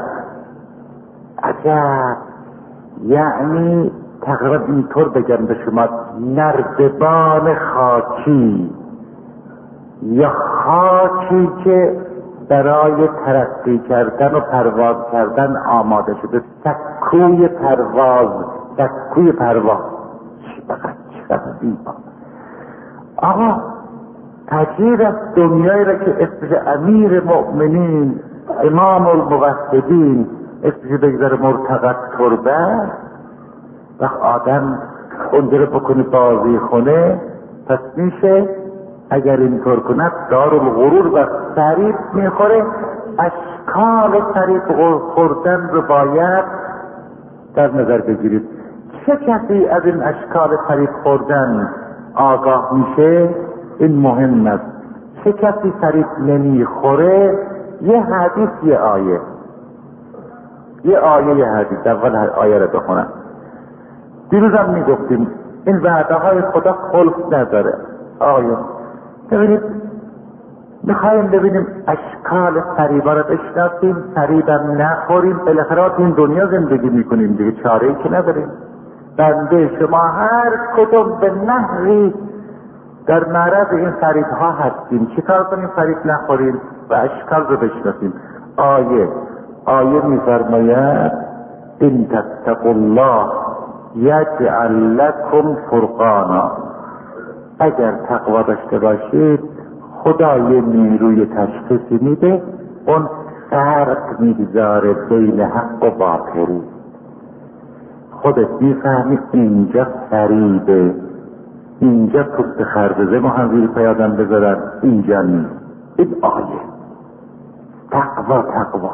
عجب، یعنی تقریبا اینطور بگم به شما نردبان خاکی یا خاکی که برای ترقی کردن و پرواز کردن آماده شده، سکوی پرواز، سکوی پرواز. چقدر چقدر زیبا. آقا تغییر از دنیایی را که اسمش امیر مؤمنین امام الموحدین اسمش بگذاره مرتقى تربه، و آدم اونجا رو بکنه بازی خونه، پس میشه اگر اینطور کند دارالغرور و فریب میخوره. اشکال فریب خوردن رو باید در نظر بگیرید. چه کسی از این اشکال فریب خوردن آگاه میشه؟ این مهم است. چه کسی فریب نمیخوره؟ یه حدیث یه آیه یه آیه یه حدیث. اول آیه رو بخونم. دیروز هم میگفتیم این وعده های خدا خلف نداره. آیه ببینید، میخوایم ببینیم اشکال فریبا رو بشناسیم، فریبم نخوریم، بالاخره تو این دنیا زندگی میکنیم دیگه، چاره ای که نداریم. بنده شما هر کدوم به نحوی در معرض این فریب ها هستیم. چیکار کنیم فریب نخوریم و اشکال رو بشناسیم؟ آیه آیه میفرماید ان تتقوا الله یجعل لکم فرقانا. اگر تقوا داشته باشید خدا یه نیروی تشخیصی میده، اون فرق میگذاره بین حق و باطل. خودت میفهمی اینجا فریبه، اینجا پشت خربزه ما هم زیر پیادم بذارن، اینجا نیست. این آیه تقوا تقوا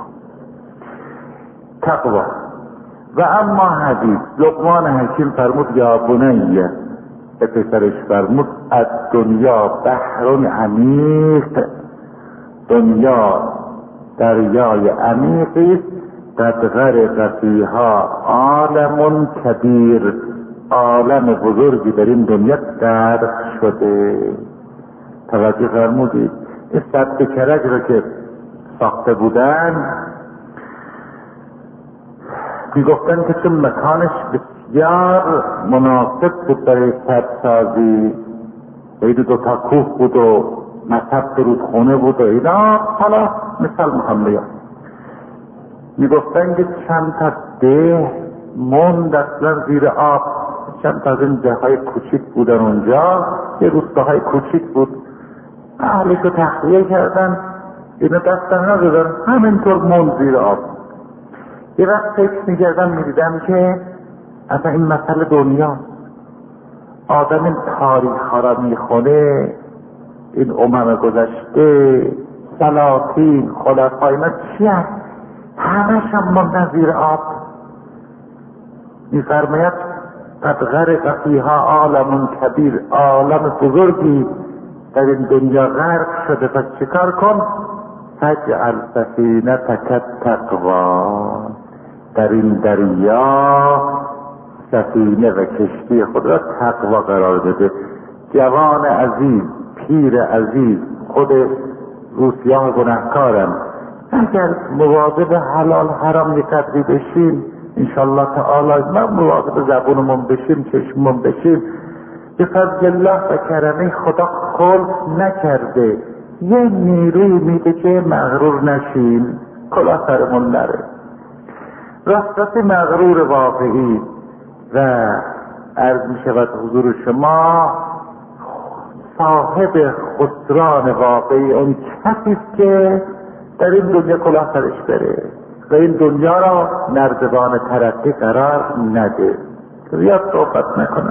تقوا. و اما حدیث لقمان حکیم فرمود یا بنیه، به پسرش فرمود از دنیا بحر عمیق، دنیا دریای عمیقی است، قد غرق فیها عالم کبیر، عالم بزرگی در این دنیا غرق شده. توجه فرمودید این سد کرج را که ساخته بودن میگفتن که چون مکانش بسیار مناسب بود برای سدسازی، بین دو تا کوه بود و مصب رودخونه بود و اینا، حالا مثال میخوام بگم، میگفتن که چند تا ده موند اصلا زیر آب، چند تا از این ده های کوچیک بودن اونجا، یه روستاهای کوچیک بود، اهلش رو تخلیه کردن، اینا دستن ندادن، همینطور موند زیر آب. یه وقت فکر میکردم میدیدم که اصلا این مسئله دنیا، آدم این تاریخ ها را میخونه این امم گذشته، سلاطین، خلفای ما چی هست؟ همش هم موندن زیر آب. میفرماید قد غرق فیها عالم کبیر، عالم بزرگی در این دنیا غرق شده، پس چیکار کن؟ فجعل سفینتک تقوا، در این دریا سفینه و کشتی خود را تقوا قرار بده. جوان عزیز، پیر عزیز، خود روسیاه گناهکارم، اگر مواظب حلال حرام یکتری بشیم انشالله تعالی، ما مواظب زبونمون بشیم، چشممون بشیم، به فضل الله و کرمه خدا خلق نکرده یه نیروی میده که مغرور نشیم، کلاه سرمون نره. راست مغرور واقعی و عرض می شود حضور شما، صاحب خسران واقعی اون کسی است که در این دنیا کلاه سرش بره و این دنیا را نردبان ترقی قرار نده، زیاد صحبت نکنه.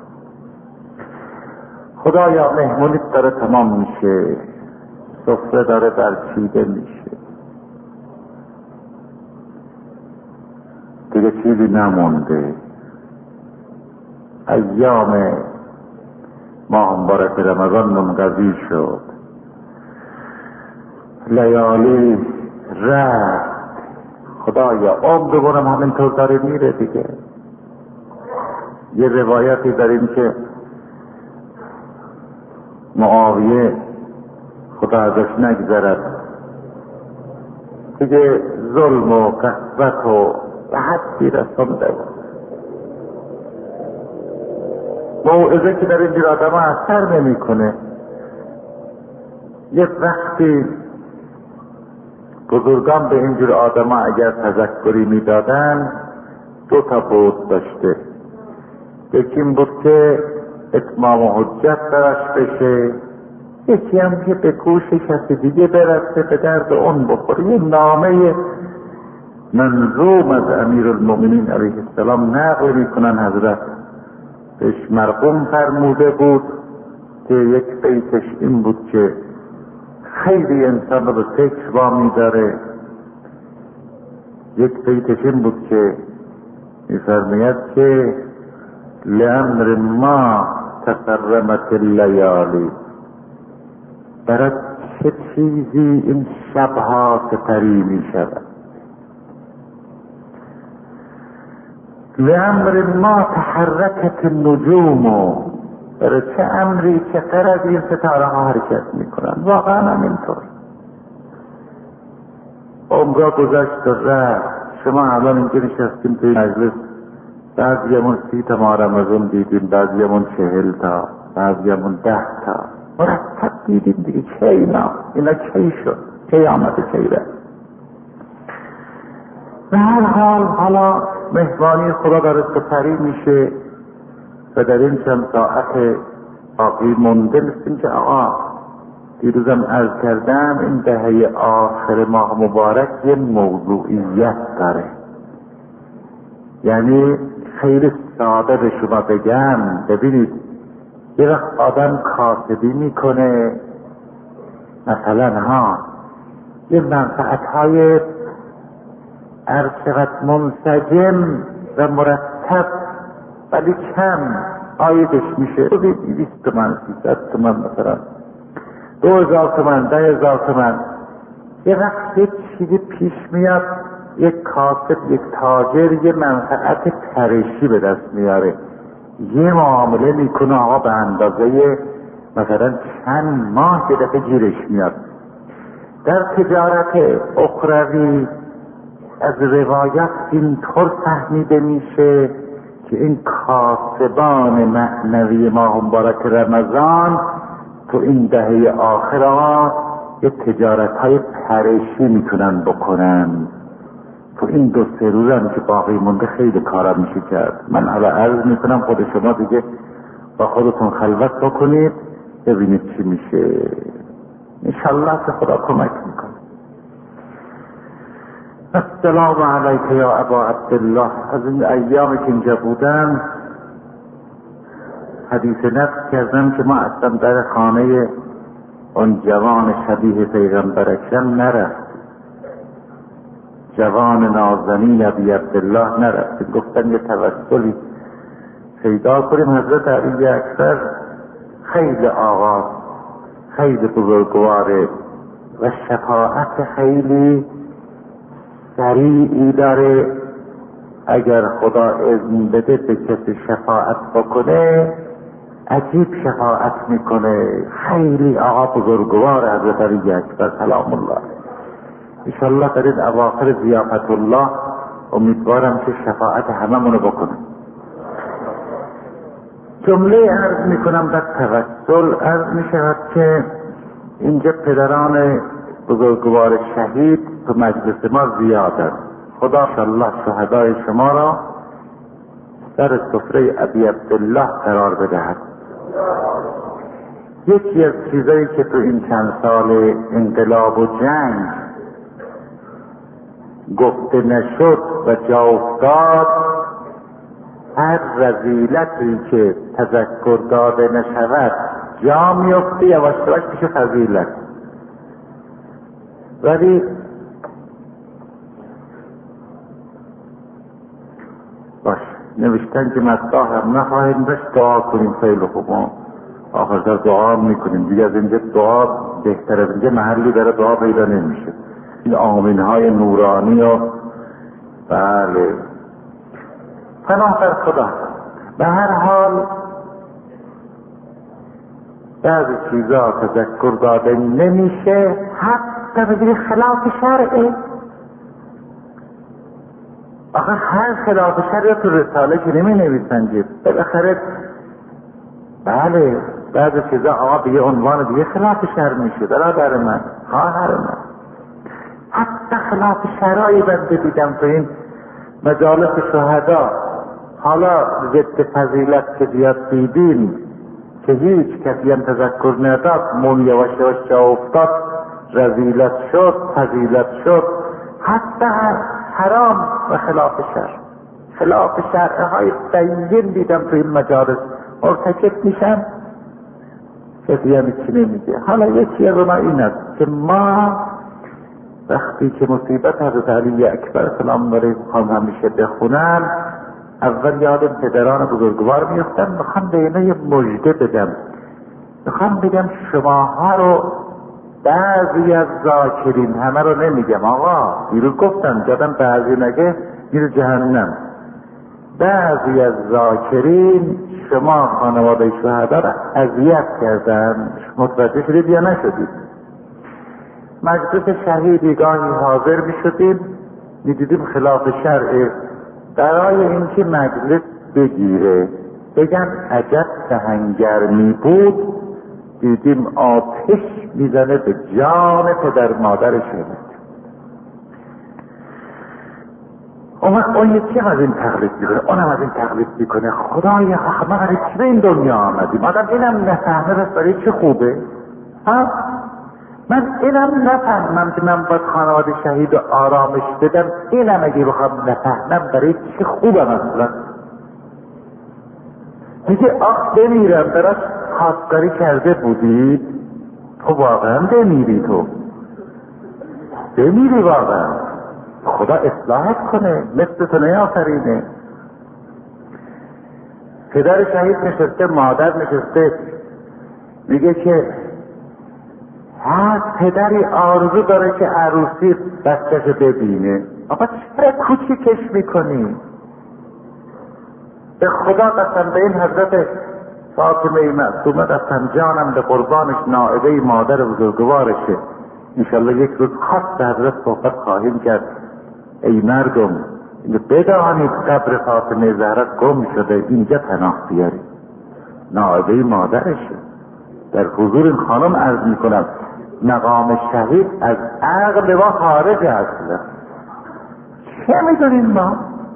خدایا مهمونیت داره تمام میشه، سفره داره برچیده میشه، دیگه چیزی نمونده. ایام ماه مبارک رمضان منقضی شد، لیالی رفت. خدایا عمرمونم همینطور داره میره دیگه. یه روایتی داریم که معاویه خدا ازش نگذرد دیگه ظلم و قسوت و به حدی رسانده بود. موعظه که در اینجور آدم ها اثر نمی کنه. یک وقتی بزرگان به اینجور آدم ها اگر تذکری می دادن دو تا بود داشته. یکی این بود که اتمام و حجت درش بشه، یکی هم که به گوش کسی دیگه برسه، به درد اون بخوره. یه نامه منظوم از امیرالمؤمنین علیه السلام نقل میکنن حضرت، بهش مرقوم فرموده بود که یک بیتش این بود که خیلی انسان رو به فکر وامی داره. یک بیتش این بود که میفرماید که لامر ما تکرمت اللیالی، برای چه چیزی این شبها سپری می شود. لامر ما تحرکت النجوم، برای چه امری که قرار این ستاره ها حرکت می کنن. واقعا هم اینطور. عمرها گذشت و رفت. شما الان اینجا نشستیم توی مجلس، بعضیمون سی تا ماه رمضان دیدیم، بعضیمون چهل تا، بعضیمون ده تا مرتب دیدیم دیگه. چه اینا؟ اینا کی شد؟ کی آمده کی رفت؟ به هر حال حالا مهمانی خدا داره سپری میشه و در این چند ساعت باقی مونده مثل که آقا دیروزم عرض کردم این دهه آخر ماه مبارک یه موضوعیت داره. یعنی خیلی ساده به شما بگم، ببینید یه وقت آدم کاسبی میکنه، مثلا ها یه منفعت های ارشقت منسجم و مرتب ولی کم آیدش میشه دویست تومن، سیصد تومن، مثلا دو هزار تومن، ده هزار تومن. یه وقت یک چیزی پیش میاد، یک کاسب، یک تاجر یه منفعت پرشی به دست میاره، یه معامله میکنه آقا به اندازه مثلا چند ماه که دفعه گیرش میاد. در تجارت اخروی از روایت اینطور فهمیده میشه که این کاسبان معنوی ماه مبارک رمضان تو این دهه آخر ها یه تجارت های پرشی میتونن بکنن. تو این دو سه روز هم که باقی مونده خیلی کارا میشه کرد. من حالا عرض میکنم خود شما دیگه با خودتون خلوت بکنید ببینید چی میشه. انشالله که خدا کمک میکنه. السلام علیک یا ابا عبدالله. از این ایامی که اینجا بودم حدیث نفس کردم که ما اصلا در خانه اون جوان شبیه پیغمبر اکرم نرفت، جوان نازنین ابی عبدالله نرفت. گفتن یه توسلی پیدا کنیم. حضرت علی اکبر خیلی آقا، خیلی بزرگواره و شفاعت خیلی سریعی داره. اگر خدا اذن بده به کسی شفاعت بکنه عجیب شفاعت میکنه. خیلی آقا بزرگوار حضرت علی اکبر سلام الله. انشالله در این اواخر ضیافت الله امیدوارم که شفاعت هممونو بکنه. جمله عرض میکنم در توسل. عرض میشود که اینجا پدران بزرگوار شهید تو مجلس ما زیادند. خدا انشالله شهدای شما را در سفره ابی عبدالله قرار بدهد. یکی از چیزایی که تو این چند سال انقلاب و جنگ گفته نشد و جا افتاد، هر رذیلتی که تذکر داده نشود جا میفته یواش یواش میشه فضیلت. ولی باش نوشتن که مدعا هم نخواهیم داشت، دعا کنیم. خیلی خوب، ما آخر دعا میکنیم دیگه. از اینجا دعا بهتر، از اینجا محلی برای دعا پیدا نمیشه. این آمین های نورانی و بله پناه در خدا. به هر حال بعضی چیزا تذکر داده نمیشه، حتی بگیری خلاف شرعه. آخه هر خلاف شرعه تو رساله که نمی نویسن. بالاخره بله بعضی چیزا آقا به یه عنوان دیگه خلاف شرع میشه. برادر من، خواهر من، حتی خلاف شرعی بنده دیدم تو این مجالس شهدا. حالا ضد فضیلت که زیاد دیدیم که هیچ کسی هم تذکر نداد، مون یواش یواش جا افتاد، رذیلت شد، فضیلت شد، حتی حرام و خلاف شرع. خلاف شرع های بین دیدم تو این مجالس مرتکب میشن، کسی هم چی نمیگه. حالا یکی از ما این است که ما وقتی که مصیبت حضرت علی اکبر سلام علیه خواهم همیشه بخونم، اول یادم پدران بزرگوار میفتم. میخوام به اینه مژده بدم، میخوام بگم شماها رو بعضی از ذاکرین، همه رو نمیگم آقا، دیرو گفتم جادم بعضی نگه میره جهنم. بعضی از ذاکرین شما خانواده شهدا را اذیت کردن. متوجه شدید یا نشدید؟ مجلس شهیدی گاهی حاضر می شدیم، می دیدیم خلاف شرع، برای اینکه مجلس بگیره بگن عجب سهنگرمی بود، دیدیم آتش میزنه به جان پدر مادر شهید. اون اون یکی هم از این تقلید میکنه، اونم از این تقلید میکنه. خدایا ما برای چی به این دنیا آمدیم؟ آدم اینم نفهمه بس برای چه خوبه؟ ها؟ من اینم نفهمم که من باید خانواده شهید و آرامش بدم. اینم اگه بخوام نفهمم برای چه خوبم اصلا؟ میگه آخ بمیرم براش خواستگاری کرده بودی؟ تو واقعا بمیری، تو بمیری واقعا، خدا اصلاحت کنه، مثل تو نیافرینه. پدر شهید نشسته، مادر نشسته، میگه که هر پدری آرزو داره که عروسی بچه‌شو ببینه. آقا چرا کوچیکش میکنی؟ به خدا قسم به این حضرت فاطمه معصومه قسم، جانم به قربانش، نائبه مادر بزرگوارشه. انشالله یک روز خاص به حضرت صحبت خواهیم کرد. ای مردم بدانید قبر فاطمه زهرا گم شده، اینجا پناه بیارید. نائبه مادرشه. در حضور این خانم عرض میکنم مقام شهید از عقل ما خارج اصلا. چه میدونیم ما؟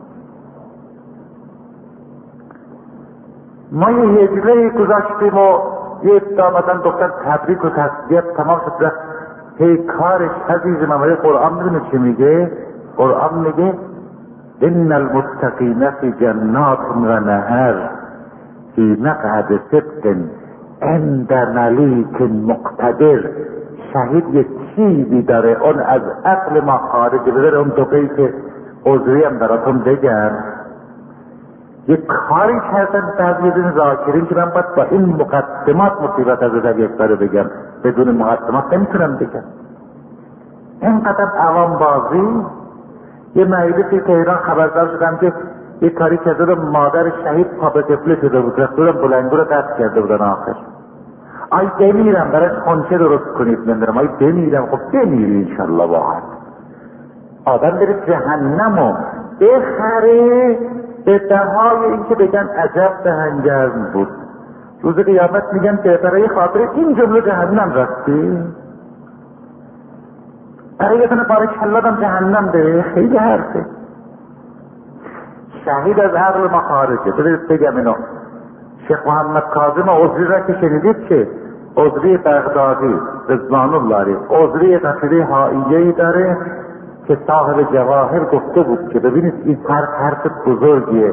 ما یه هجله گذاشتیم و یه دامدن دختر تبریک و تسلیت تمام شد. هی کارش عزیز من، قرآن میدونه چی میگه؟ قرآن میگه ان المتقین فی جنات و نهر فی مقعد صدق عند ملیک مقتدر. شهید یک چیزی داره اون از عقل ما خارجه. بذاره اون دو بیت عذری هم براتون بگم. یک کاری کردن بعضی از این ذاکرین که من باید با این مقدمات مصیبت از در یک باره بگم، بدون مقدمات نمیتونم بگم. اینقدر عوام بازی. یه مجلسی که ایران خبردار شدم که یک کاری کرده رو مادر شهید پا به طفله شده بود، رفتورم بلنگو رو قطع کرده بودن. آخر آی بمیرم براش خونچه درست کنید، نمیدونم آی بمیرم. خب بمیری انشالله. واقعا آدم بره جهنم و بخره به دهای این که بگن عجب دهنگرم بود. روز قیامت میگن به برای خاطر این جمله جهنم رفتی، برای یه تنه باره کلادم جهنم بره. خیلی حرفه. شهید از عقل ما خارجه. بذارید بگم اینو. شیخ محمد کاظم عذری را که شنیدید که عذری بغدادی رضوان الله علیه عذری قصیده هائیه‌ای داره که صاحب جواهر گفته بود که ببینید این حرف حرف بزرگیه.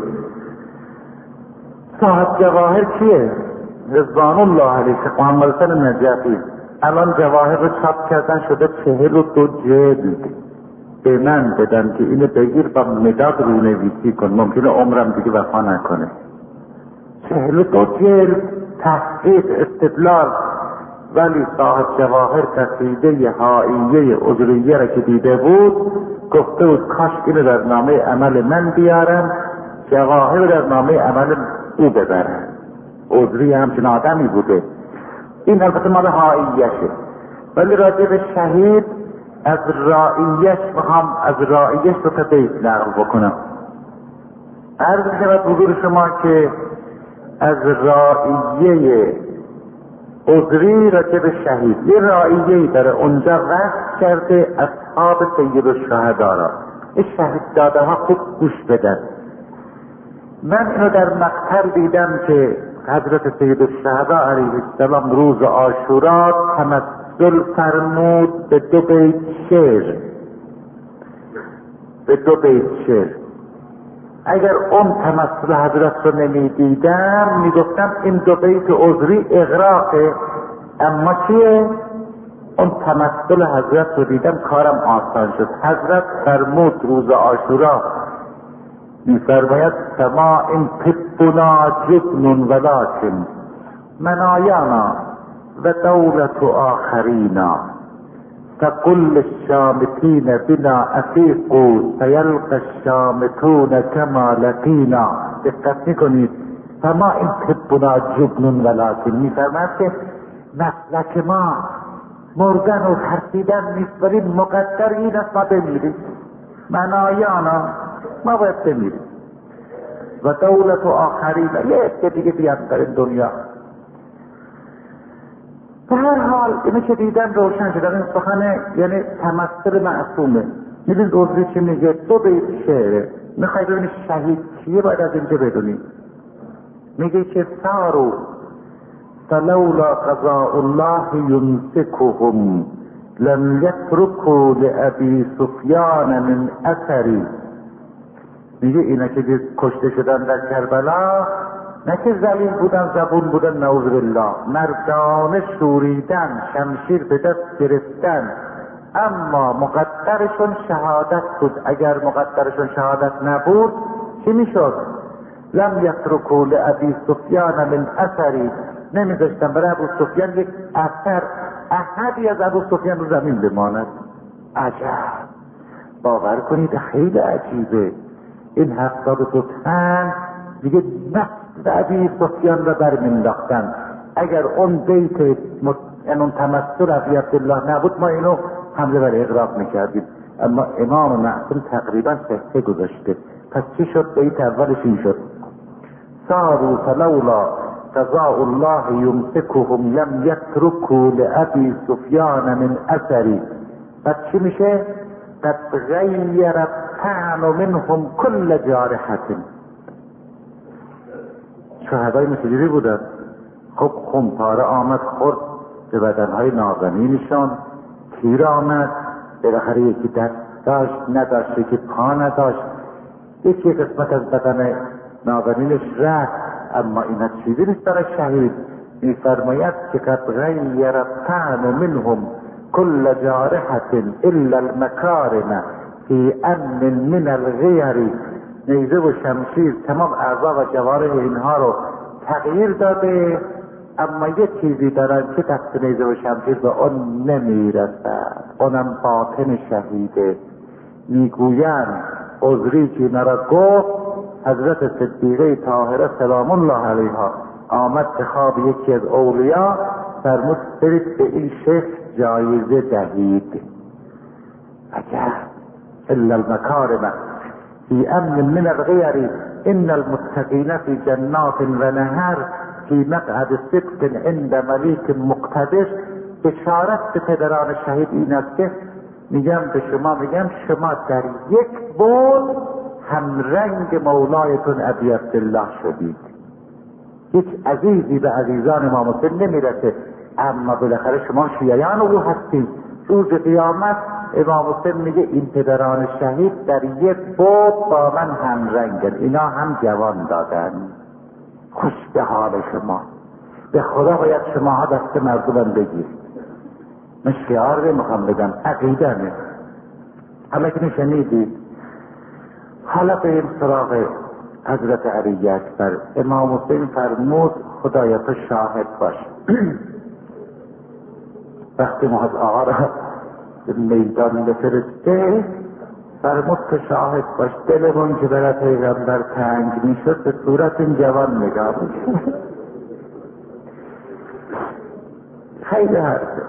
صاحب جواهر کیه؟ رضوان الله علیه شیخ محمد حسین نجفی. الان جواهر رو چاپ کردن شده چهل و دو جلد. به من بدن که اینو بگیر با مداد رونویسی کن، ممکنه عمرم دیگه وفا نکنه. چهل و دو جلد تحقیق استدلال. ولی صاحب جواهر قصیده هائیه عذریه را که دیده بود گفته بود کاش اینو در نامه عمل من بیارم، جواهر در نامه عمل او ببرم. عذری همچین آدمی بوده. این البته مال هائیه‌شه. ولی راجع به شهید از رائیه‌اش میخوام از رائیه‌اش رو تا بیت نقل بکنم. عرض می‌شود حضور شما که از رائیه عذری راجع به شهید یه رائیه‌ای داره اونجا وصف کرده اصحاب سید الشهدا را. این شهید داده ها خوب گوش بدن. من اینو در مقطع دیدم که حضرت سید الشهدا علیه السلام روز عاشورا تمثل فرمود به دو بیت شعر. به دو بیت شعر. اگر اون تمثل حضرت رو نمی دیدم می گفتم این دو بیت عذری اغراقه. اما چیه؟ اون تمثل حضرت رو دیدم کارم آسان شد. حضرت فرمود روز عاشورا می فرماید سما این طبنا جبن ولکن منایانا و دولت آخرینا فقل الشامتین بنا افیقوا سیلقی الشامتون کما لقینا. دقت میکنید. فما این طبنا جبن ولکن میفرماید که مسلک ما مردن و ترسیدن نیست، ولی مقدر این است ما بمیریم. منایانا ما باید بمیریم و دولت و آخرینا یه عده دیگه بیاد در این دنیا. به هر حال اینو که دیدن روشن شدن این سخنه، یعنی تمثل معصومه. میدونید عذری چی میگه؟ دو بیت شعره. میخوای ببینید شهید چیه باید از اینجا بدونید. میگه که سارو فلولا قضاء الله یمسکهم لم یترکوا لابی سفیان من اثری. میگه اینا که کشته شدن در کربلا نه که ذلیل بودن زبون بودن، نعوذ بالله، مردانه شوریدن، شمشیر به دست گرفتن، اما مقدرشون شهادت بود. اگر مقدرشون شهادت نبود چی میشد؟ لم یترکوا لابی سفیان من اثری. نمیذاشتن برای ابو سفیان یک اثر، احدی از ابو سفیان رو زمین بماند. عجب. باور کنید خیلی عجیبه. این هفتاد و دو تن دیگه نفس ابی سفیان را برمینداختن. اگر اون بیت مت... اون تمثل ابی عبدالله نبود ما اینو حمله بر اغراق میکردیم. اما امام معصوم تقریبا سهته گذاشته. پس چی شد؟ بیت اولش این شد: ساروا فلولا قضاء الله یمسکهم لم یترکوا لابی سفیان من اثری. پس چی میشه؟ قد غیر الطعن منهم کل جارحة. شهدای مسجری بودن. خب خونپاره آمد خورد به بدنهای نازنینشان، تیر آمد، بالاخره یکی دست داشت نداشت، یکی پا نداشت، یکی قسمت از بدن نازنینش رفت. اما اینا چیزی نیست برای شهید. میفرماید که قد غیر الطعن منهم کل جارحة الا المکارم فی امن من الغیر. نیزه و شمشیر تمام اعضا و جوارح اینها رو تغییر داده، اما یه چیزی دارن که دست نیزه و شمشیر به اون نمیرسد، اونم باطن شهیده. میگویند عذری که اینا را گفت، حضرت صدیقه طاهره سلام الله علیها آمد به خواب یکی از اولیا، فرمود برید به این شیخ جایزه دهید. عجب. الا المکارم فی امن من الغیر ان المتقین فی جنات و نهر فی مقعد صدق عند ملیک مقتدر. بشارت به پدران شهید این است که میگم به شما، میگم شما در یک بود همرنگ مولایتون ابی عبدالله شدید. هیچ عزیزی به عزیزان امام حسین نمیرسه، اما بالاخره شما شیعیان او هستید. روز قیامت امام حسین میگه این پدران شهید در یک بود با من همرنگن، اینا هم جوان دادن. خوش به حال شما، به خدا باید شماها دست مردم بگیرید. من شعار نمیخوام بدم، عقیده نه. حالا که نشنیدید، حالا به این سراغ حضرت علی اکبر. امام حسین فرمود خدایا تو شاهد باش. وقتی محمد آقا را به میدان بفرسته فرمود تو شاهد باش، دلمون که برای پیغمبر تنگ میشد به صورت این جوان نگاه میشد. خیلی حرفه.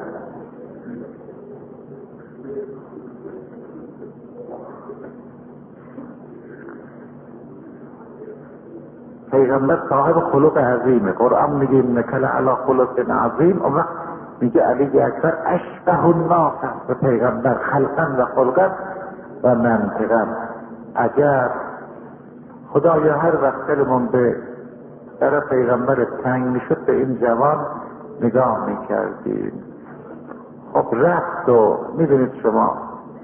پیغمبر صاحب خلق عظیمه. قرآن میگه انک لعلی خلق عظیم. اون وقت میگه علی اکبر اشبه الناس به پیغمبر خلقا و خلقا و منطقا. عجب. خدایا هر وقت دلمون به در پیغمبر تنگ میشد به این جوان نگاه میکردیم. خب رفت و میدونید شما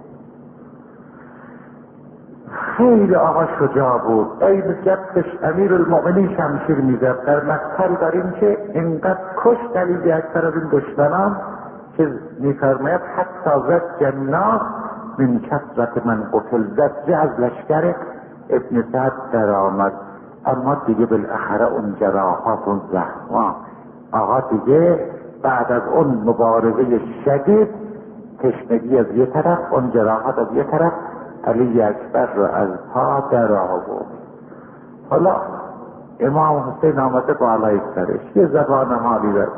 خیلی آقا شجاع بود. ای جدش امیر المؤمنین شمشیر میزد. در مقتل داریم که اینقدر کشت علی اکبر از این دشمنان که میفرماید حتی زد جنات من کثرت من قتل. زد از لشکر ابن سعد در آمد، اما دیگه بالاخره اون جراحات اون زخما آقا دیگه بعد از اون مبارزه شدید تشنگی از یه طرف، اون جراحات از یه طرف، علی اکبر رو از پا در آورد. حالا امام حسین آمده بالای سرش یه زبان حالی داره.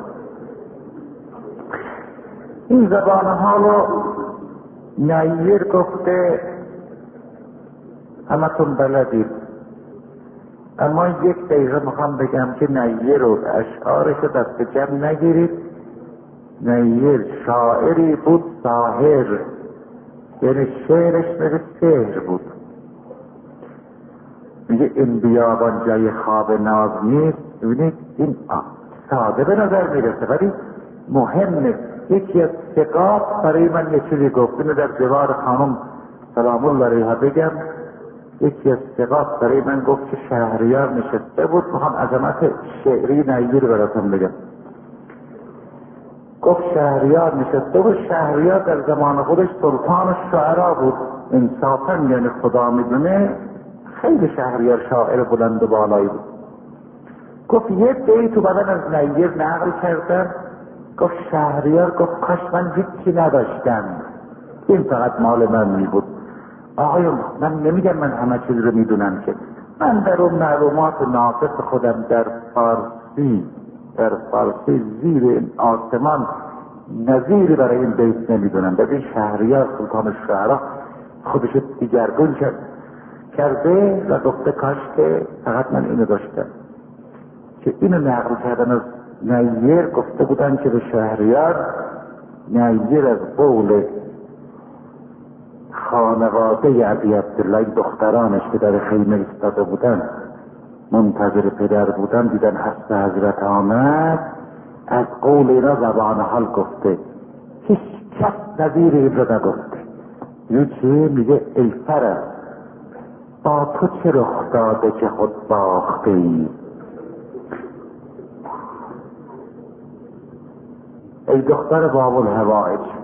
این زبان حالو نیر گفته همتون بلدید، اما یک دقیقه میخوام بگم که نیر رو اشعارش رو دست جمع نگیرید. نیر شاعری بود ساحر، یعنی شعرش مثل سحر بود. میگه این بیابان جای خواب ناز نیست. ببینید این ساده به نظر میرسه ولی مهمه. یکی از ثقات برای من یه چیزی گفت، اینو در جوار خانم سلام الله علیها بگم. یکی از ثقات برای من گفت که شهریار نشسته بود، میخوام عظمت شعری نیر براتون بگم. گفت شهریار نشسته بود. شهریار در زمان خودش سلطان الشعرا بود انصافا، یعنی خدا میدونه خیلی شهریار شاعر بلند و بالایی بود. گفت یه بیتو بدن از نیر نقل کردن. گفت شهریار گفت کاش من هیچی نداشتم، این فقط مال من می بود. آقایون من نمیگم من همه چیز رو میدونم، که من در اون معلومات ناقص خودم در فارسی در فارسی زیر این آسمان نظیری برای این بیت نمیدونم. ببین شهریار سلطان الشعرا خودش دیگرگون کرده و گفته کاش که فقط من اینو داشتم. که اینو نقل کردن از نیر، گفته بودن که به شهریار نیر از قول خانواده ابی عبدالله دخترانش که در خیمه ایستاده بودن منتظر پدر بودن، دیدن حضرت حضرت آمد، از قول اینا زبان حال گفته. هیچ کس نظیر این رو نگفته. یه چی میگه ای فرس با تو چه رخ داده که خود باخته ای؟ ای دختر باب الهوایج